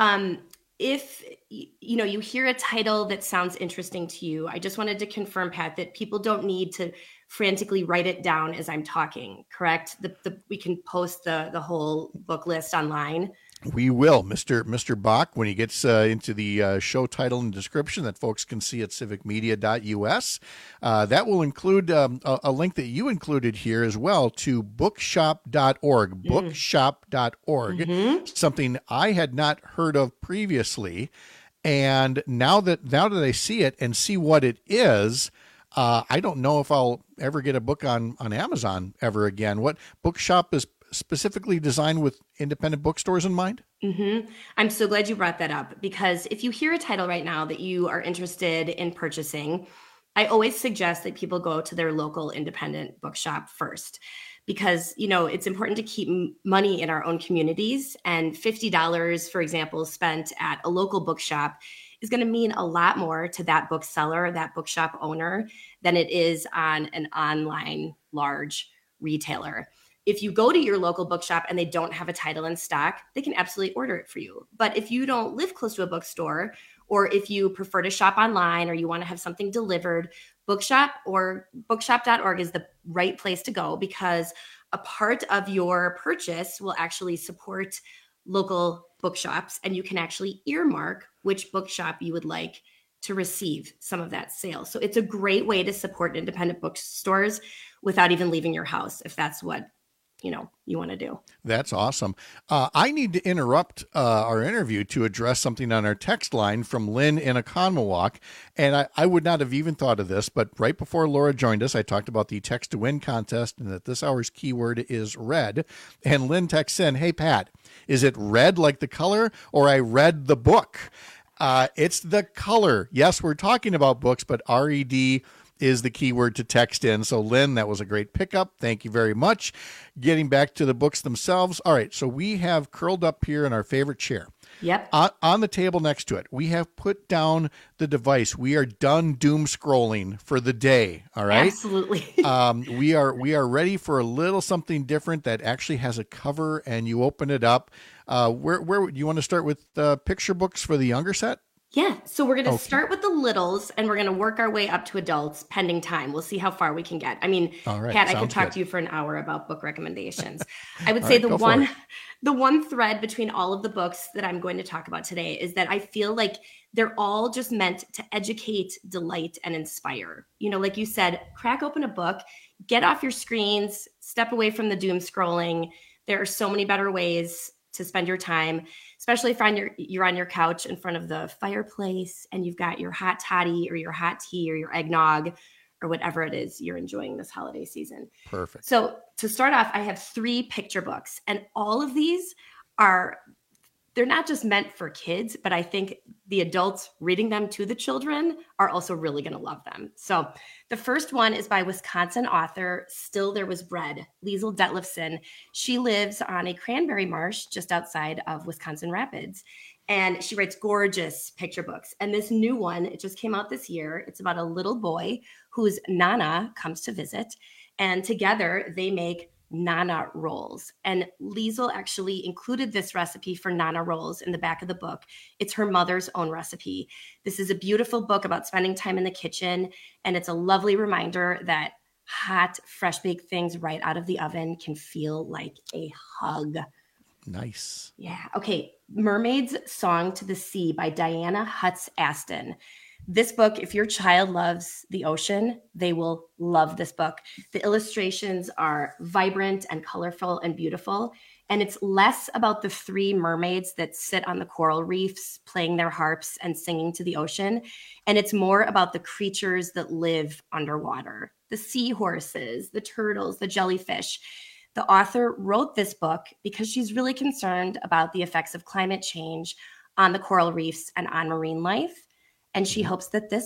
if you hear a title that sounds interesting to you, I just wanted to confirm, Pat, that people don't need to frantically write it down as I'm talking, correct? We can post the whole book list online. We will. Mr. Bach, when he gets into the show title and description that folks can see at civicmedia.us, that will include a link that you included here as well to bookshop.org, bookshop.org, something I had not heard of previously. And now that I see it and see what it is, I don't know if I'll ever get a book on Amazon ever again. What Bookshop is specifically designed with independent bookstores in mind? I'm so glad you brought that up, because if you hear a title right now that you are interested in purchasing, I always suggest that people go to their local independent bookshop first, because, it's important to keep money in our own communities, and $50, for example, spent at a local bookshop is going to mean a lot more to that bookseller, that bookshop owner, than it is on an online large retailer. If you go to your local bookshop and they don't have a title in stock, they can absolutely order it for you. But if you don't live close to a bookstore, or if you prefer to shop online, or you want to have something delivered, Bookshop or bookshop.org is the right place to go, because a part of your purchase will actually support local bookshops, and you can actually earmark which bookshop you would like to receive some of that sale. So it's a great way to support independent bookstores without even leaving your house, if that's what you want to do. That's awesome. I need to interrupt our interview to address something on our text line from Lynn in Oconomowoc. And I would not have even thought of this, but right before Laura joined us, I talked about the text to win contest and that this hour's keyword is red. And Lynn texts in, "Hey, Pat, is it red like the color, or I read the book?" It's the color. Yes, we're talking about books, but RED is the keyword to text in. So, Lynn, that was a great pickup. Thank you very much. Getting back to the books themselves. All right, so we have curled up here in our favorite chair. Yep. On the table next to it, we have put down the device. We are done doom scrolling for the day. All right. Absolutely. We are ready for a little something different that actually has a cover, and you open it up. Where do you want to start with picture books for the younger set? Yeah. So we're going to start with the littles, and we're going to work our way up to adults pending time. We'll see how far we can get. I mean, All right, Pat, I could sounds talk good. to you for an hour about book recommendations. I would All say right, go for it. the one thread between all of the books that I'm going to talk about today is that I feel like they're all just meant to educate, delight, and inspire. You know, like you said, crack open a book, get off your screens, step away from the doom scrolling. There are so many better ways to spend your time, especially if you're on your couch in front of the fireplace and you've got your hot toddy or your hot tea or your eggnog or whatever it is you're enjoying this holiday season. Perfect. So to start off, I have 3 picture books, and all of these they're not just meant for kids, but I think the adults reading them to the children are also really going to love them. So the first one is by Wisconsin author Still There Was Bread, Liesl Detlefsen. She lives on a cranberry marsh just outside of Wisconsin Rapids, and she writes gorgeous picture books. And this new one, it just came out this year. It's about a little boy whose Nana comes to visit, and together they make Nana rolls. And Liesl actually included this recipe for Nana rolls in the back of the book. It's her mother's own recipe. This is a beautiful book about spending time in the kitchen, and it's a lovely reminder that hot, fresh baked things right out of the oven can feel like a hug. Nice. Yeah. Okay. Mermaid's Song to the Sea by Diana Hutz Aston. This book, if your child loves the ocean, they will love this book. The illustrations are vibrant and colorful and beautiful. And it's less about the 3 mermaids that sit on the coral reefs playing their harps and singing to the ocean. And it's more about the creatures that live underwater, the seahorses, the turtles, the jellyfish. The author wrote this book because she's really concerned about the effects of climate change on the coral reefs and on marine life. And she hopes that this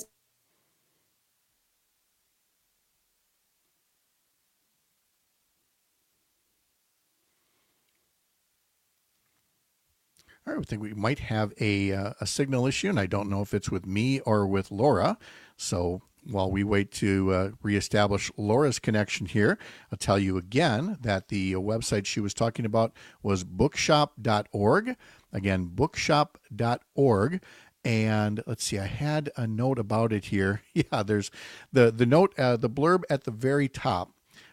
All right, I think we might have a signal issue, and I don't know if it's with me or with Laura. So while we wait to reestablish Laura's connection here, I'll tell you again that the website she was talking about was bookshop.org. Again, bookshop.org. And let's see, I had a note about it here. Yeah, there's the note, the blurb at the very top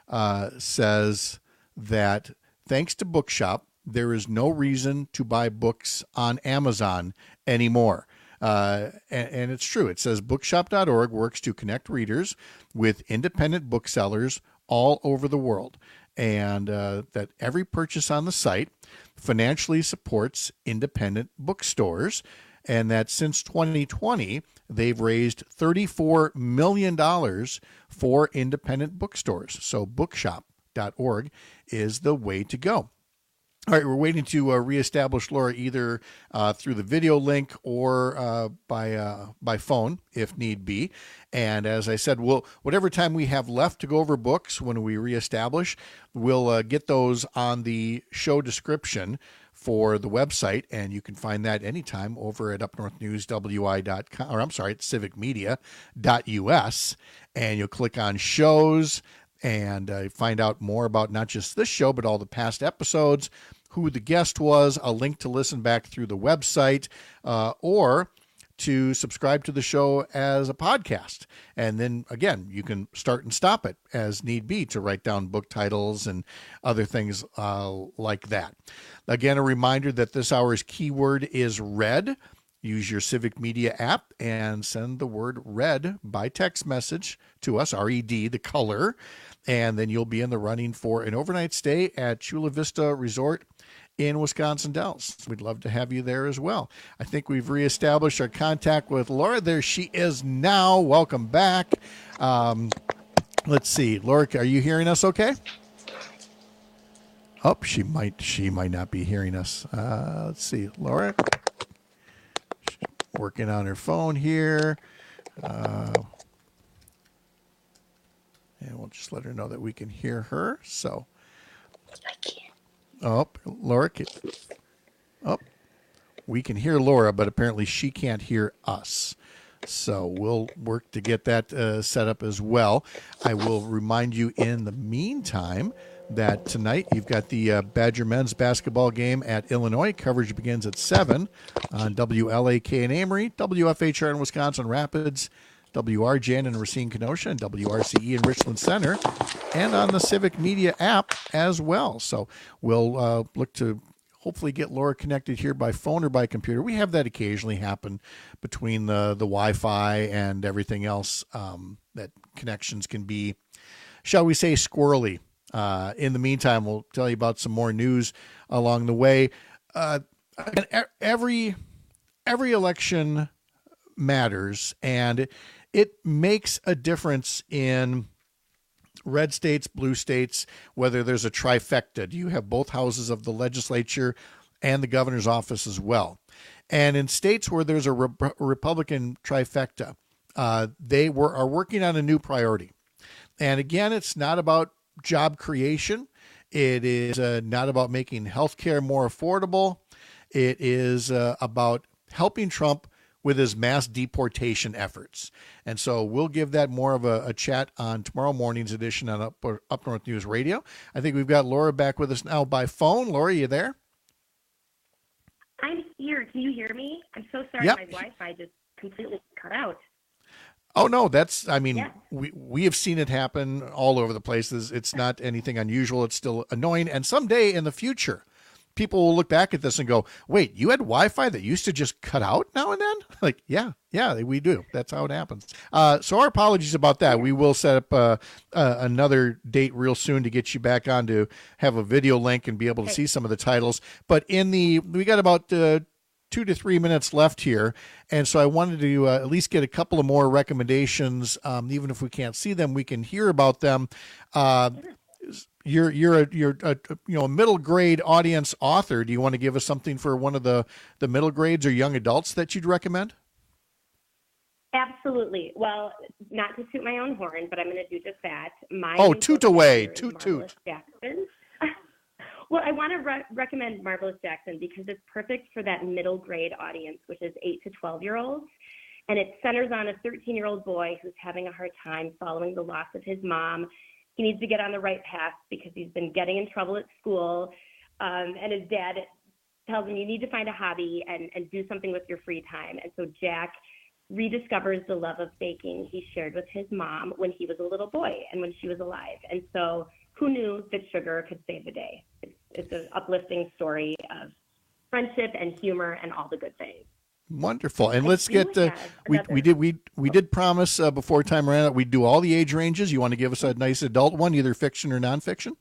says that thanks to Bookshop, there is no reason to buy books on Amazon anymore. And it's true. It says bookshop.org works to connect readers with independent booksellers all over the world. And that every purchase on the site financially supports independent bookstores. And that since 2020, they've raised $34 million for independent bookstores. So bookshop.org is the way to go. All right, we're waiting to reestablish Laura either through the video link or by phone if need be. And as I said, whatever time we have left to go over books when we reestablish, we'll get those on the show description for the website, and you can find that anytime over at upnorthnewswi.com, or I'm sorry, at civicmedia.us, and you'll click on shows and find out more about not just this show, but all the past episodes, who the guest was, a link to listen back through the website, or to subscribe to the show as a podcast. And then, again, you can start and stop it as need be to write down book titles and other things like that. Again, a reminder that this hour's keyword is red. Use your Civic Media app and send the word red by text message to us, R-E-D, the color, and then you'll be in the running for an overnight stay at Chula Vista Resort in Wisconsin Dells. We'd love to have you there as well. I think we've reestablished our contact with Laura. There she is now. Welcome back. Let's see. Laura, are you hearing us okay? Oh, she might not be hearing us. Let's see. Laura, she's working on her phone here. And we'll just let her know that we can hear her. So I can't. Oh, Laura. Oh, we can hear Laura, but apparently she can't hear us. So we'll work to get that set up as well. I will remind you in the meantime that tonight you've got the Badger men's basketball game at Illinois. Coverage begins at 7 on WLAK in Amory, WFHR in Wisconsin Rapids, WRJN in Racine Kenosha, and WRCE in Richland Center, and on the Civic Media app as well. So we'll look to hopefully get Laura connected here by phone or by computer. We have that occasionally happen between the Wi-Fi and everything else, that connections can be, shall we say, squirrely. In the meantime, we'll tell you about some more news along the way. Every election matters, and it makes a difference in red states, blue states, whether there's a trifecta. Do you have both houses of the legislature and the governor's office as well? And in states where there's a Republican trifecta, they are working on a new priority. And again, it's not about job creation. It is not about making healthcare more affordable. It is about helping Trump with his mass deportation efforts. And so we'll give that more of a chat on tomorrow morning's edition on Up North News Radio. I think we've got Laura back with us now by phone. Laura, you there? I'm here. Can you hear me? I'm so sorry. Yep. My Wi-Fi just completely cut out. Oh, no, we have seen it happen all over the places. It's not anything unusual. It's still annoying. And someday in the future, people will look back at this and go, wait, you had Wi-Fi that used to just cut out now and then? Like, yeah, we do. That's how it happens. So our apologies about that. We will set up another date real soon to get you back on to have a video link and be able to see some of the titles. But we got about 2 to 3 minutes left here. And so I wanted to at least get a couple of more recommendations. Even if we can't see them, we can hear about them. You're a middle grade audience author. Do you want to give us something for one of the middle grades or young adults that you'd recommend? Absolutely. Well, not to toot my own horn, but I'm going to do just that. Toot away. Toot. Jackson. Well, I want to recommend Marvelous Jackson because it's perfect for that middle grade audience, which is 8 to 12-year-olds. And it centers on a 13-year-old boy who's having a hard time following the loss of his mom. He needs to get on the right path because he's been getting in trouble at school. And his dad tells him you need to find a hobby and do something with your free time. And so Jack rediscovers the love of baking he shared with his mom when he was a little boy and when she was alive. And so who knew that sugar could save the day? It's an uplifting story of friendship and humor and all the good things. Wonderful. And let's get we did promise before time ran out we'd do all the age ranges. You want to give us a nice adult one, either fiction or nonfiction?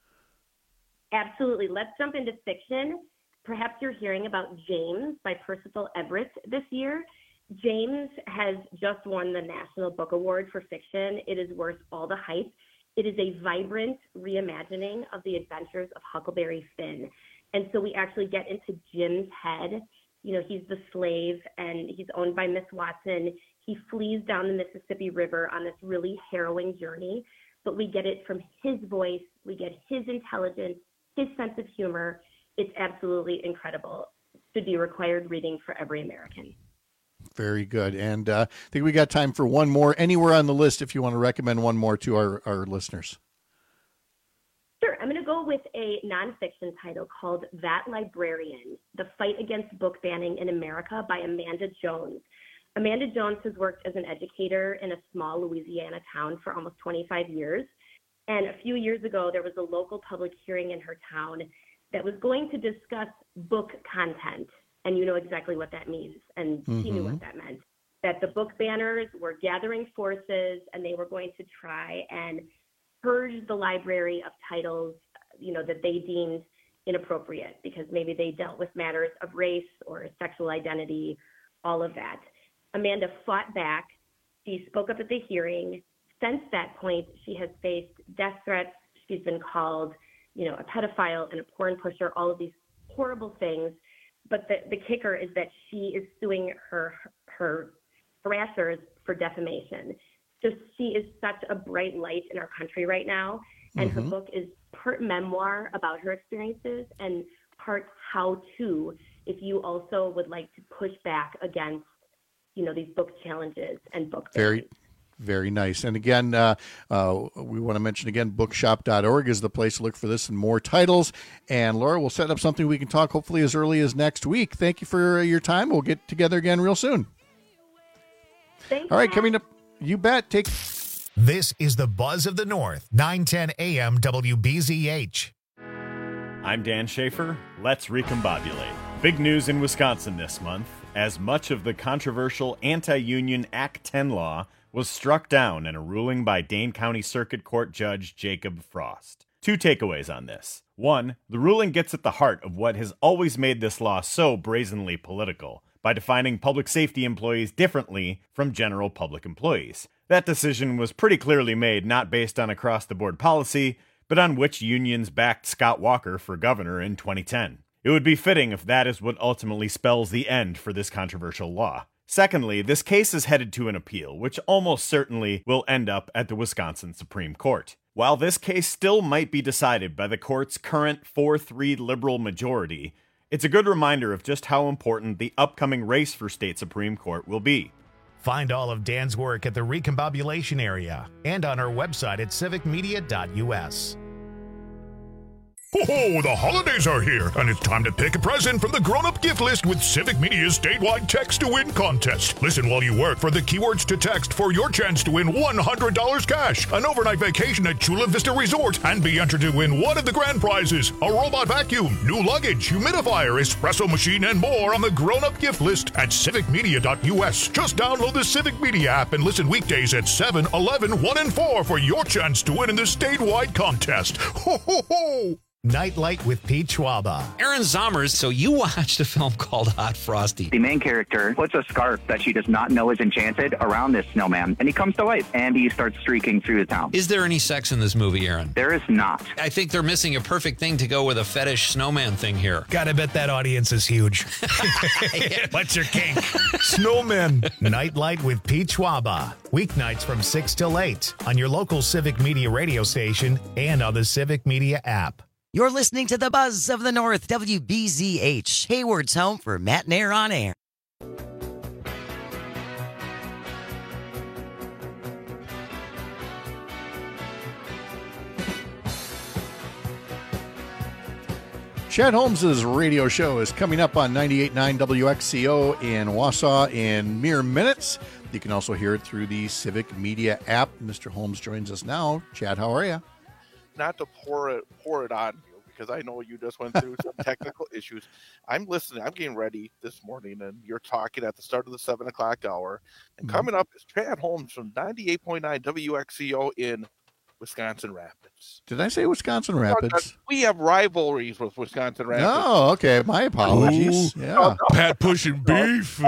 Absolutely. Let's jump into fiction. Perhaps you're hearing about James by Percival Everett this year. James has just won the National Book Award for fiction. It is worth all the hype. It is a vibrant reimagining of the adventures of Huckleberry Finn. And so we actually get into Jim's head. You know, he's the slave and he's owned by Miss Watson. He flees down the Mississippi River on this really harrowing journey, but we get it from his voice. We get his intelligence, his sense of humor. It's absolutely incredible. Should be required reading for every American. Very good. And I think we got time for one more. Anywhere on the list if you want to recommend one more to our listeners. Sure. I'm going to go with a nonfiction title called That Librarian, The Fight Against Book Banning in America by Amanda Jones. Amanda Jones has worked as an educator in a small Louisiana town for almost 25 years. And a few years ago, there was a local public hearing in her town that was going to discuss book content. And you know exactly what that means. And she knew what that meant. That the book banners were gathering forces and they were going to try and purge the library of titles, you know, that they deemed inappropriate because maybe they dealt with matters of race or sexual identity, all of that. Amanda fought back. She spoke up at the hearing. Since that point, she has faced death threats. She's been called, you know, a pedophile and a porn pusher, all of these horrible things. But the kicker is that she is suing her harassers for defamation. So she is such a bright light in our country right now. And her book is part memoir about her experiences and part how-to if you also would like to push back against, these book challenges and book Very, bans. very nice. And again, we want to mention again, bookshop.org is the place to look for this and more titles. And Laura, we'll set up something we can talk hopefully as early as next week. Thank you for your time. We'll get together again real soon. Thanks. All right, coming up, you bet. This is the Buzz of the North, 910 AM WBZH. I'm Dan Schaefer. Let's recombobulate. Big news in Wisconsin this month, as much of the controversial anti-union Act 10 law was struck down in a ruling by Dane County Circuit Court Judge Jacob Frost. 2 takeaways on this. 1, the ruling gets at the heart of what has always made this law so brazenly political, by defining public safety employees differently from general public employees. That decision was pretty clearly made not based on across-the-board policy, but on which unions backed Scott Walker for governor in 2010. It would be fitting if that is what ultimately spells the end for this controversial law. Secondly, this case is headed to an appeal, which almost certainly will end up at the Wisconsin Supreme Court. While this case still might be decided by the court's current 4-3 liberal majority, it's a good reminder of just how important the upcoming race for state Supreme Court will be. Find all of Dan's work at the Recombobulation area and on our website at civicmedia.us. Ho-ho, the holidays are here, and it's time to pick a present from the grown-up gift list with Civic Media's statewide text-to-win contest. Listen while you work for the keywords to text for your chance to win $100 cash, an overnight vacation at Chula Vista Resort, and be entered to win one of the grand prizes, a robot vacuum, new luggage, humidifier, espresso machine, and more on the grown-up gift list at civicmedia.us. Just download the Civic Media app and listen weekdays at 7, 11, 1, and 4 for your chance to win in the statewide contest. Ho, ho, ho! Nightlight with Pete Schwaba. Aaron Zommers, so you watched a film called Hot Frosty. The main character puts a scarf that she does not know is enchanted around this snowman, and he comes to life, and he starts streaking through the town. Is there any sex in this movie, Aaron? There is not. I think they're missing a perfect thing to go with a fetish snowman thing here. Gotta bet that audience is huge. What's your kink? Snowmen. Nightlight with Pete Schwaba. Weeknights from 6 till 8 on your local Civic Media radio station and on the Civic Media app. You're listening to the Buzz of the North, WBZH, Hayward's home for Matt and Air on Air. Chad Holmes' radio show is coming up on 98.9 WXCO in Wausau in mere minutes. You can also hear it through the Civic Media app. Mr. Holmes joins us now. Chad, how are you? Not to pour it on you, because I know you just went through some technical issues. I'm listening. I'm getting ready this morning, and you're talking at the start of the 7 o'clock hour. And coming up is Chad Holmes from 98.9 WXCO in Wisconsin Rapids. Did I say Wisconsin Rapids? We have rivalries with Wisconsin Rapids. Oh, okay. My apologies. Ooh. Yeah. Pat pushing beef.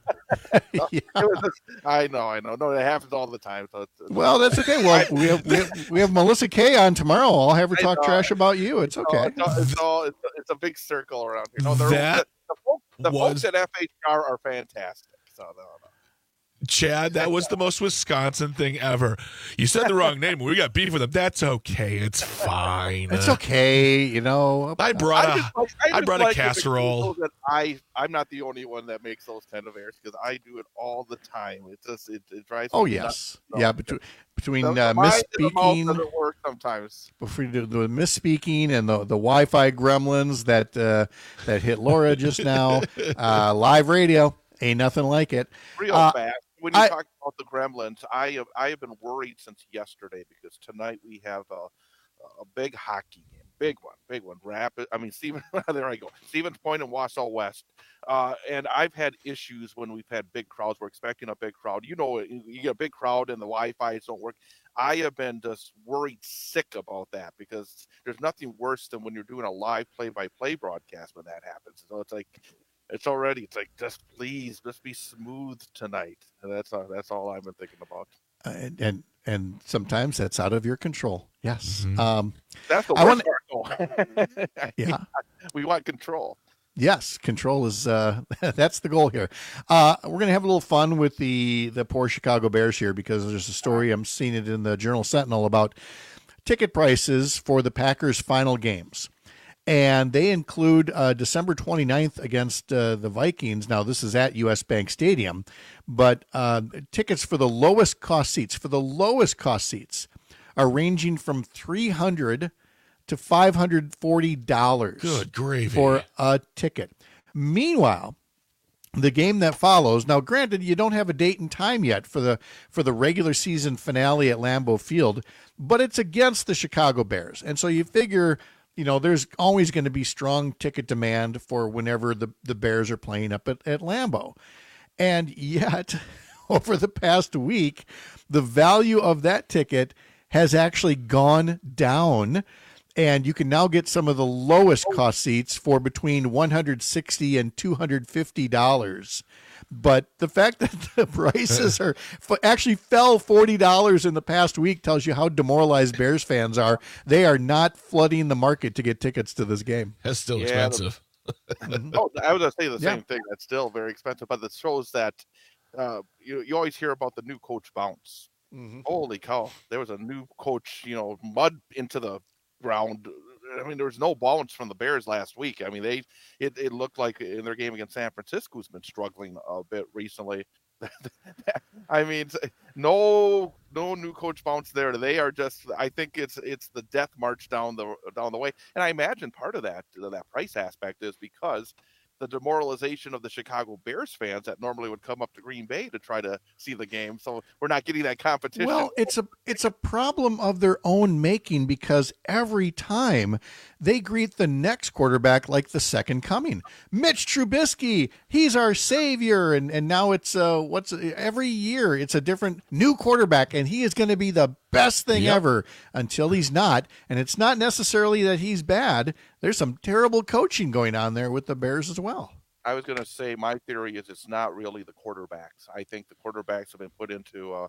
I know. No, that happens all the time. So Well, that's okay. Well, we have Melissa Kay on tomorrow. I'll have her talk trash about you. It's okay. It's a big circle around here. No, the folks at FHR are fantastic. So no. Chad, that was the most Wisconsin thing ever. You said the wrong name. We got beef with them. That's okay. It's fine. It's okay. You know, I brought a casserole. That I'm not the only one that makes those kind of errors, because I do it all the time. It drives me yes. nuts. Yeah, between misspeaking, doesn't work sometimes. Before the misspeaking and the Wi-Fi gremlins that hit Laura just now, live radio ain't nothing like it. Real fast. When you talk about the gremlins, I have been worried since yesterday, because tonight we have a big hockey game, big one. Stephen, there I go. Stevens Point and Wausau West, and I've had issues when we've had big crowds. We're expecting a big crowd. You know, you get a big crowd and the Wi-Fi don't work. I have been just worried sick about that, because there's nothing worse than when you're doing a live play-by-play broadcast when that happens. So it's like. It's like, just please, just be smooth tonight. And that's all I've been thinking about. And sometimes that's out of your control. Yes. Mm-hmm. That's the worst part. Yeah. We want control. Yes, control is that's the goal here. We're going to have a little fun with the poor Chicago Bears here, because there's a story, I'm seeing it in the Journal Sentinel, about ticket prices for the Packers' final games. And they include December 29th against the Vikings. Now, this is at U.S. Bank Stadium, but tickets for the lowest cost seats, are ranging from $300 to $540. Good gravy. For a ticket. Meanwhile, the game that follows, now granted, you don't have a date and time yet for the regular season finale at Lambeau Field, but it's against the Chicago Bears. And so you figure, there's always going to be strong ticket demand for whenever the Bears are playing up at Lambeau. And yet, over the past week, the value of that ticket has actually gone down. And you can now get some of the lowest cost seats for between $160 and $250. But the fact that the prices actually fell $40 in the past week tells you how demoralized Bears fans are. They are not flooding the market to get tickets to this game. That's still expensive. I was going to say the same thing. That's still very expensive. But it shows that you always hear about the new coach bounce. Mm-hmm. Holy cow. There was a new coach, mud into the ground. I mean, there was no bounce from the Bears last week. I mean, it looked like in their game against San Francisco, who's been struggling a bit recently. I mean, no new coach bounce there. They are just. I think it's the death march down the way. And I imagine part of that price aspect is because the demoralization of the Chicago Bears fans that normally would come up to Green Bay to try to see the game. So we're not getting that competition. Well, it's a problem of their own making, because every time they greet the next quarterback like the second coming. Mitch Trubisky, he's our savior. And now it's every year it's a different new quarterback, and he is going to be the best thing ever until he's not. And it's not necessarily that he's bad. There's some terrible coaching going on there with the Bears as well. I was going to say my theory is it's not really the quarterbacks. I think the quarterbacks have been put into a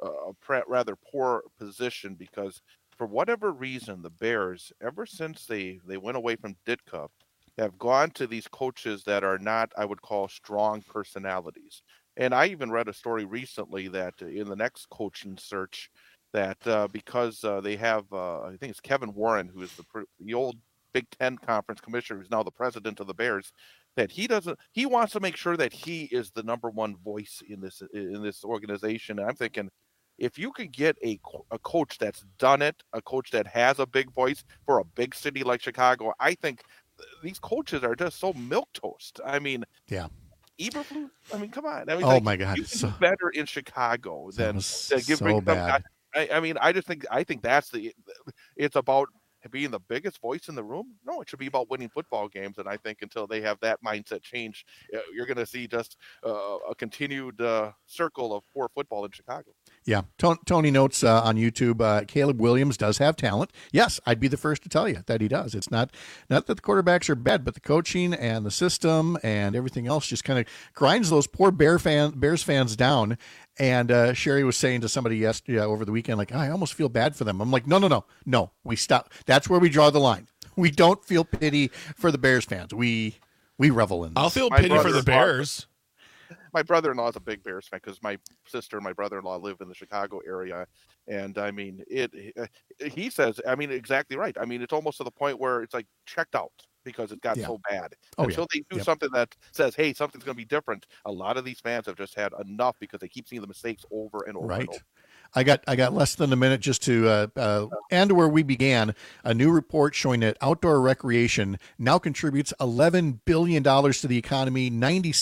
rather poor position because for whatever reason, the Bears, ever since they went away from Ditka, have gone to these coaches that are not, I would call, strong personalities. And I even read a story recently that in the next coaching search, that because they have, I think it's Kevin Warren, who is the old Big Ten Conference commissioner, who's now the president of the Bears, that he wants to make sure that he is the number one voice in this organization. And I'm thinking, if you could get a coach that's done it, a coach that has a big voice for a big city like Chicago, I think these coaches are just so milquetoast. I mean, Eberflus, I mean, come on. I mean, my God, you can do better in Chicago than give so bad. I mean, I think that's it's about being the biggest voice in the room. No, it should be about winning football games. And I think until they have that mindset change, you're going to see just a continued circle of poor football in Chicago. Yeah. Tony notes on YouTube, Caleb Williams does have talent. Yes, I'd be the first to tell you that he does. It's not that the quarterbacks are bad, but the coaching and the system and everything else just kind of grinds those poor Bears fans down. And Sherry was saying to somebody yesterday over the weekend, like, I almost feel bad for them. I'm like, no, we stop. That's where we draw the line. We don't feel pity for the Bears fans. We revel in this. I'll feel pity for the Bears. My brother-in-law is a big Bears fan because my sister and my brother-in-law live in the Chicago area. And I mean, he says, I mean, exactly right. I mean, it's almost to the point where it's like checked out because it got so bad. Until they do something that says, hey, something's going to be different. A lot of these fans have just had enough because they keep seeing the mistakes over and over and over. I got less than a minute just to end where we began. A new report showing that outdoor recreation now contributes $11 billion to the economy,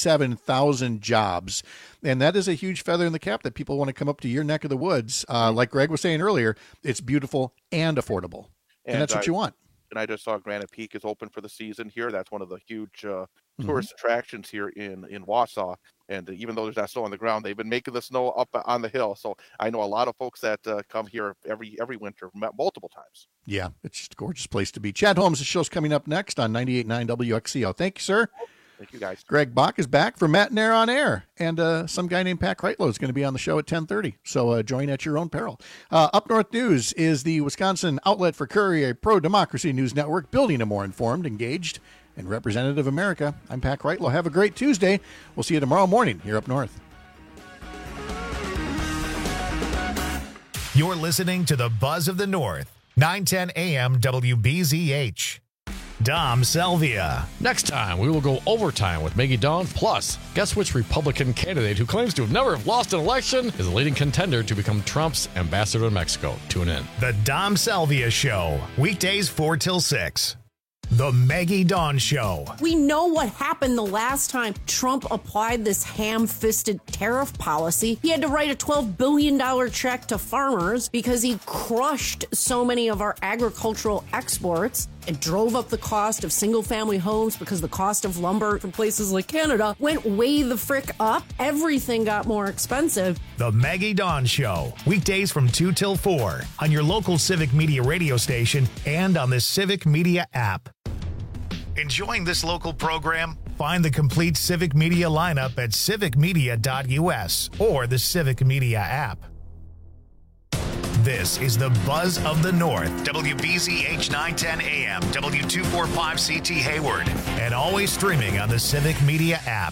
97,000 jobs. And that is a huge feather in the cap that people want to come up to your neck of the woods. Like Greg was saying earlier, it's beautiful and affordable. And that's what you want. And I just saw Granite Peak is open for the season here. That's one of the huge tourist attractions here in Wausau. And even though there's not snow on the ground, they've been making the snow up on the hill. So I know a lot of folks that come here every winter multiple times. Yeah, it's just a gorgeous place to be. Chad Holmes, the show's coming up next on 98.9 WXCO. Thank you, sir. Thank you, guys. Greg Bach is back for Matt and Air on Air. And some guy named Pat Kreitlow is going to be on the show at 10:30. So join at your own peril. Up North News is the Wisconsin outlet for Courier Pro-Democracy News Network, building a more informed, engaged, and representative America. I'm Pat Kreitlow. Have a great Tuesday. We'll see you tomorrow morning here up north. You're listening to the Buzz of the North, 910 AM WBZH. Dom Selvia. Next time, we will go overtime with Maggie Dawn. Plus, guess which Republican candidate who claims to have never lost an election is a leading contender to become Trump's ambassador to Mexico? Tune in. The Dom Selvia Show. Weekdays 4 till 6. The Maggie Dawn Show. We know what happened the last time Trump applied this ham-fisted tariff policy. He had to write a $12 billion check to farmers because he crushed so many of our agricultural exports. It drove up the cost of single-family homes because the cost of lumber from places like Canada went way the frick up. Everything got more expensive. The Maggie Dawn Show. Weekdays from 2 till 4 on your local Civic Media radio station and on the Civic Media app. Enjoying this local program? Find the complete Civic Media lineup at civicmedia.us or the Civic Media app. This is the Buzz of the North, WBZH 910 AM, W245CT Hayward, and always streaming on the Civic Media app.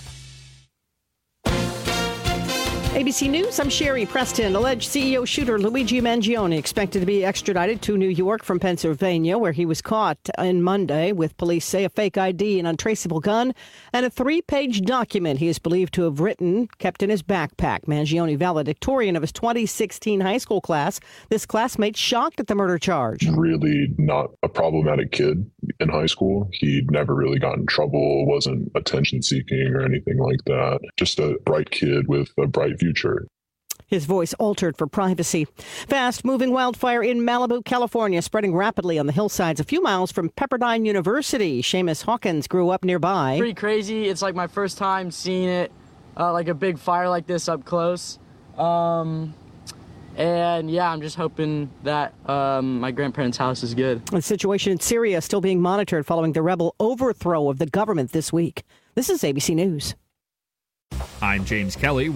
ABC News, I'm Sherry Preston. Alleged CEO shooter Luigi Mangione expected to be extradited to New York from Pennsylvania, where he was caught on Monday with, police say, a fake ID, an untraceable gun, and a 3-page document he is believed to have written, kept in his backpack. Mangione, valedictorian of his 2016 high school class. This classmate shocked at the murder charge. Really not a problematic kid in high school. He'd never really gotten in trouble, wasn't attention seeking or anything like that. Just a bright kid with a bright future. His voice altered for privacy. Fast-moving wildfire in Malibu, California, spreading rapidly on the hillsides a few miles from Pepperdine University. Seamus Hawkins grew up nearby. Pretty crazy. It's like my first time seeing it, like a big fire like this up close. And yeah, I'm just hoping that my grandparents' house is good. The situation in Syria still being monitored following the rebel overthrow of the government this week. This is ABC News. I'm James Kelly.